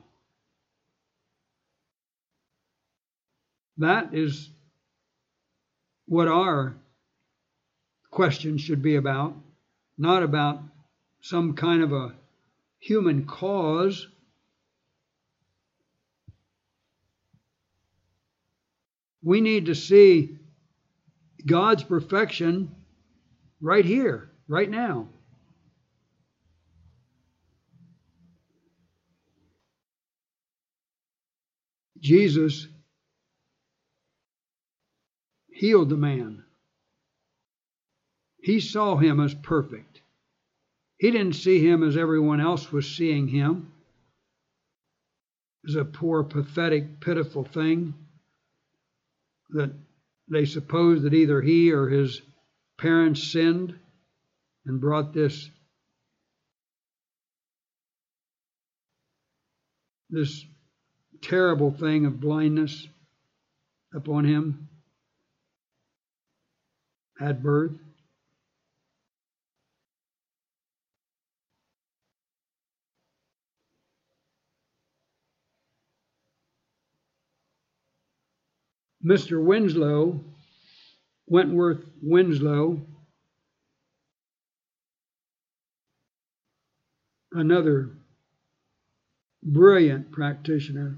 That is what our question should be about, not about some kind of a human cause. We need to see God's perfection right here, right now. Jesus healed the man. He saw him as perfect. He didn't see him as everyone else was seeing him, as a poor, pathetic, pitiful thing that they supposed that either he or his parents sinned and brought this, this terrible thing of blindness upon him at birth. Mister Winslow, Wentworth Winslow, another brilliant practitioner,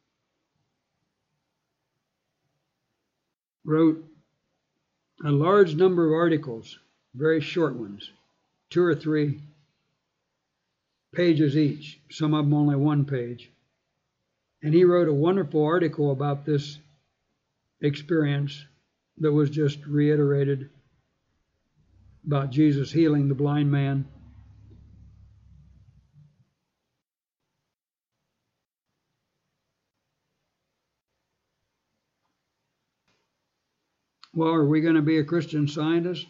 wrote a large number of articles, very short ones, two or three, pages each, some of them only one page. And he wrote a wonderful article about this experience that was just reiterated about Jesus healing the blind man. Well, are we going to be a Christian Scientist?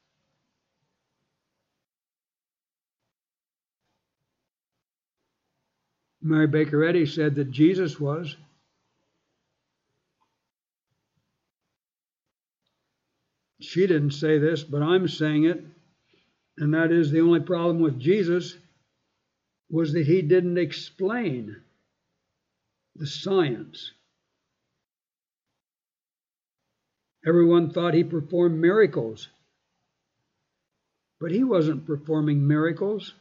Mary Baker Eddy said that Jesus was. She didn't say this, but I'm saying it. And that is, the only problem with Jesus was that he didn't explain the science. Everyone thought he performed miracles, but he wasn't performing miracles.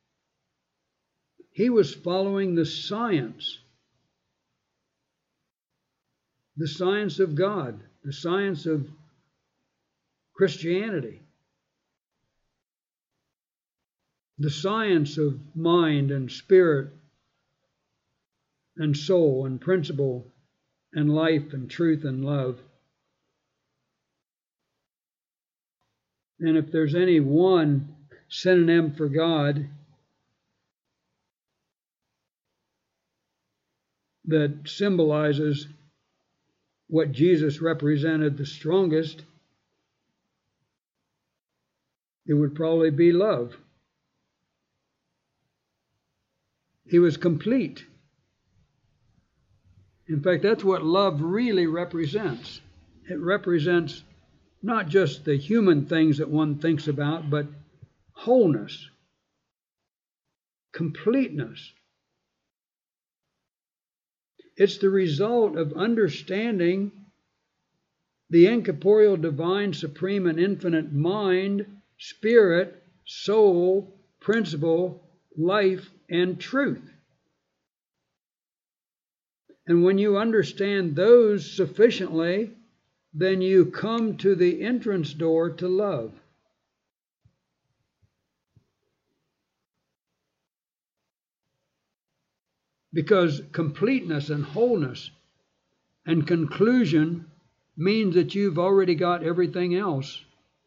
He was following the science, the science of God, the science of Christianity, the science of mind and spirit and soul and principle and life and truth and love. And if there's any one synonym for God that symbolizes what Jesus represented the strongest, it would probably be love. He was complete. In fact, that's what love really represents. It represents not just the human things that one thinks about, but wholeness, completeness. It's the result of understanding the incorporeal, divine, supreme, and infinite mind, spirit, soul, principle, life, and truth. And when you understand those sufficiently, then you come to the entrance door to love. Because completeness and wholeness and conclusion means that you've already got everything else.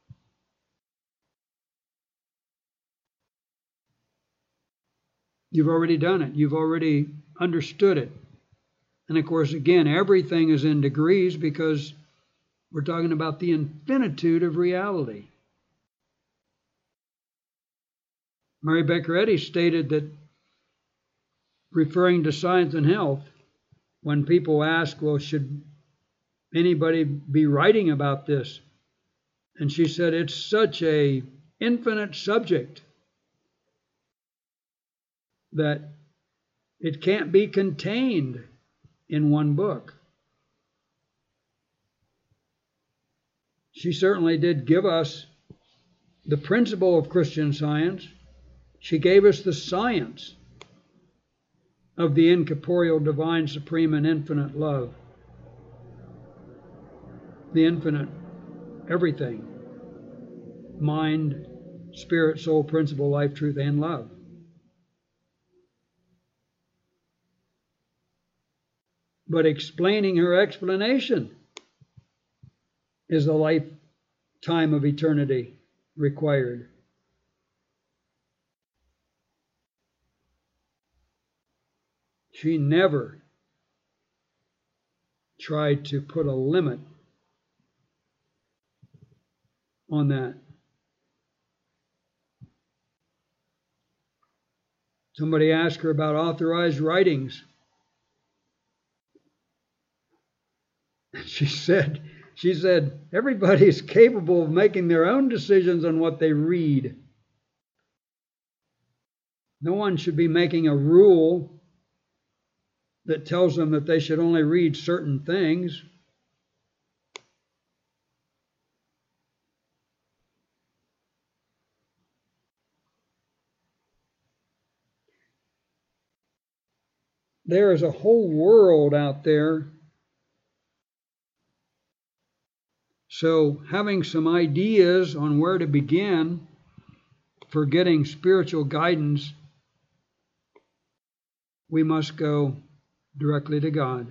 You've already done it. You've already understood it. And of course, again, everything is in degrees because we're talking about the infinitude of reality. Mary Baker Eddy stated that, referring to science and health, when people ask, well, should anybody be writing about this? And she said, it's such a infinite subject that it can't be contained in one book. She certainly did give us the principle of Christian Science. She gave us the science of the incorporeal, divine, supreme, and infinite love. The infinite everything. Mind, spirit, soul, principle, life, truth, and love. But explaining her explanation is a lifetime of eternity required. She never tried to put a limit on that. Somebody asked her about authorized writings. She said, she said, everybody is capable of making their own decisions on what they read. No one should be making a rule that tells them that they should only read certain things. There is a whole world out there. So having some ideas on where to begin for getting spiritual guidance we must go directly to God.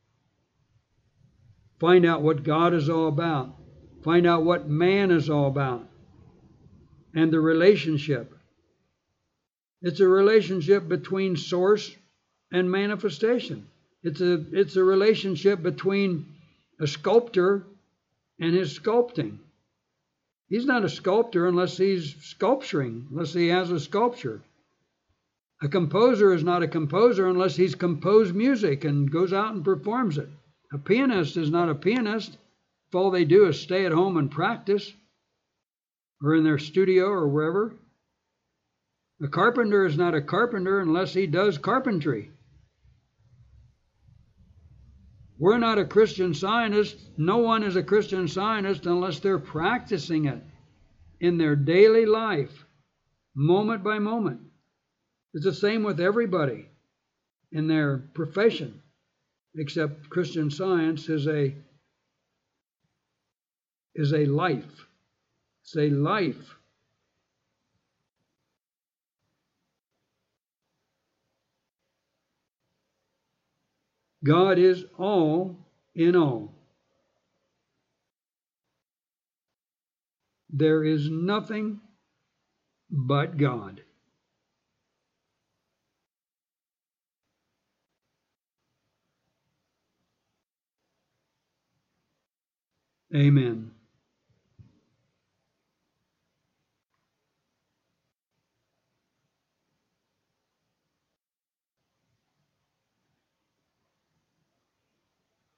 Find out what God is all about. Find out what man is all about. And the relationship. It's a relationship between source and manifestation. It's a, it's a relationship between a sculptor and his sculpting. He's not a sculptor unless he's sculpturing, unless he has a sculpture. A composer is not a composer unless he's composed music and goes out and performs it. A pianist is not a pianist if all they do is stay at home and practice, or in their studio or wherever. A carpenter is not a carpenter unless he does carpentry. We're not a Christian Scientist. No one is a Christian Scientist unless they're practicing it in their daily life, moment by moment. It's the same with everybody in their profession, except Christian Science is a is a life. It's a life. God is all in all. There is nothing but God. Amen.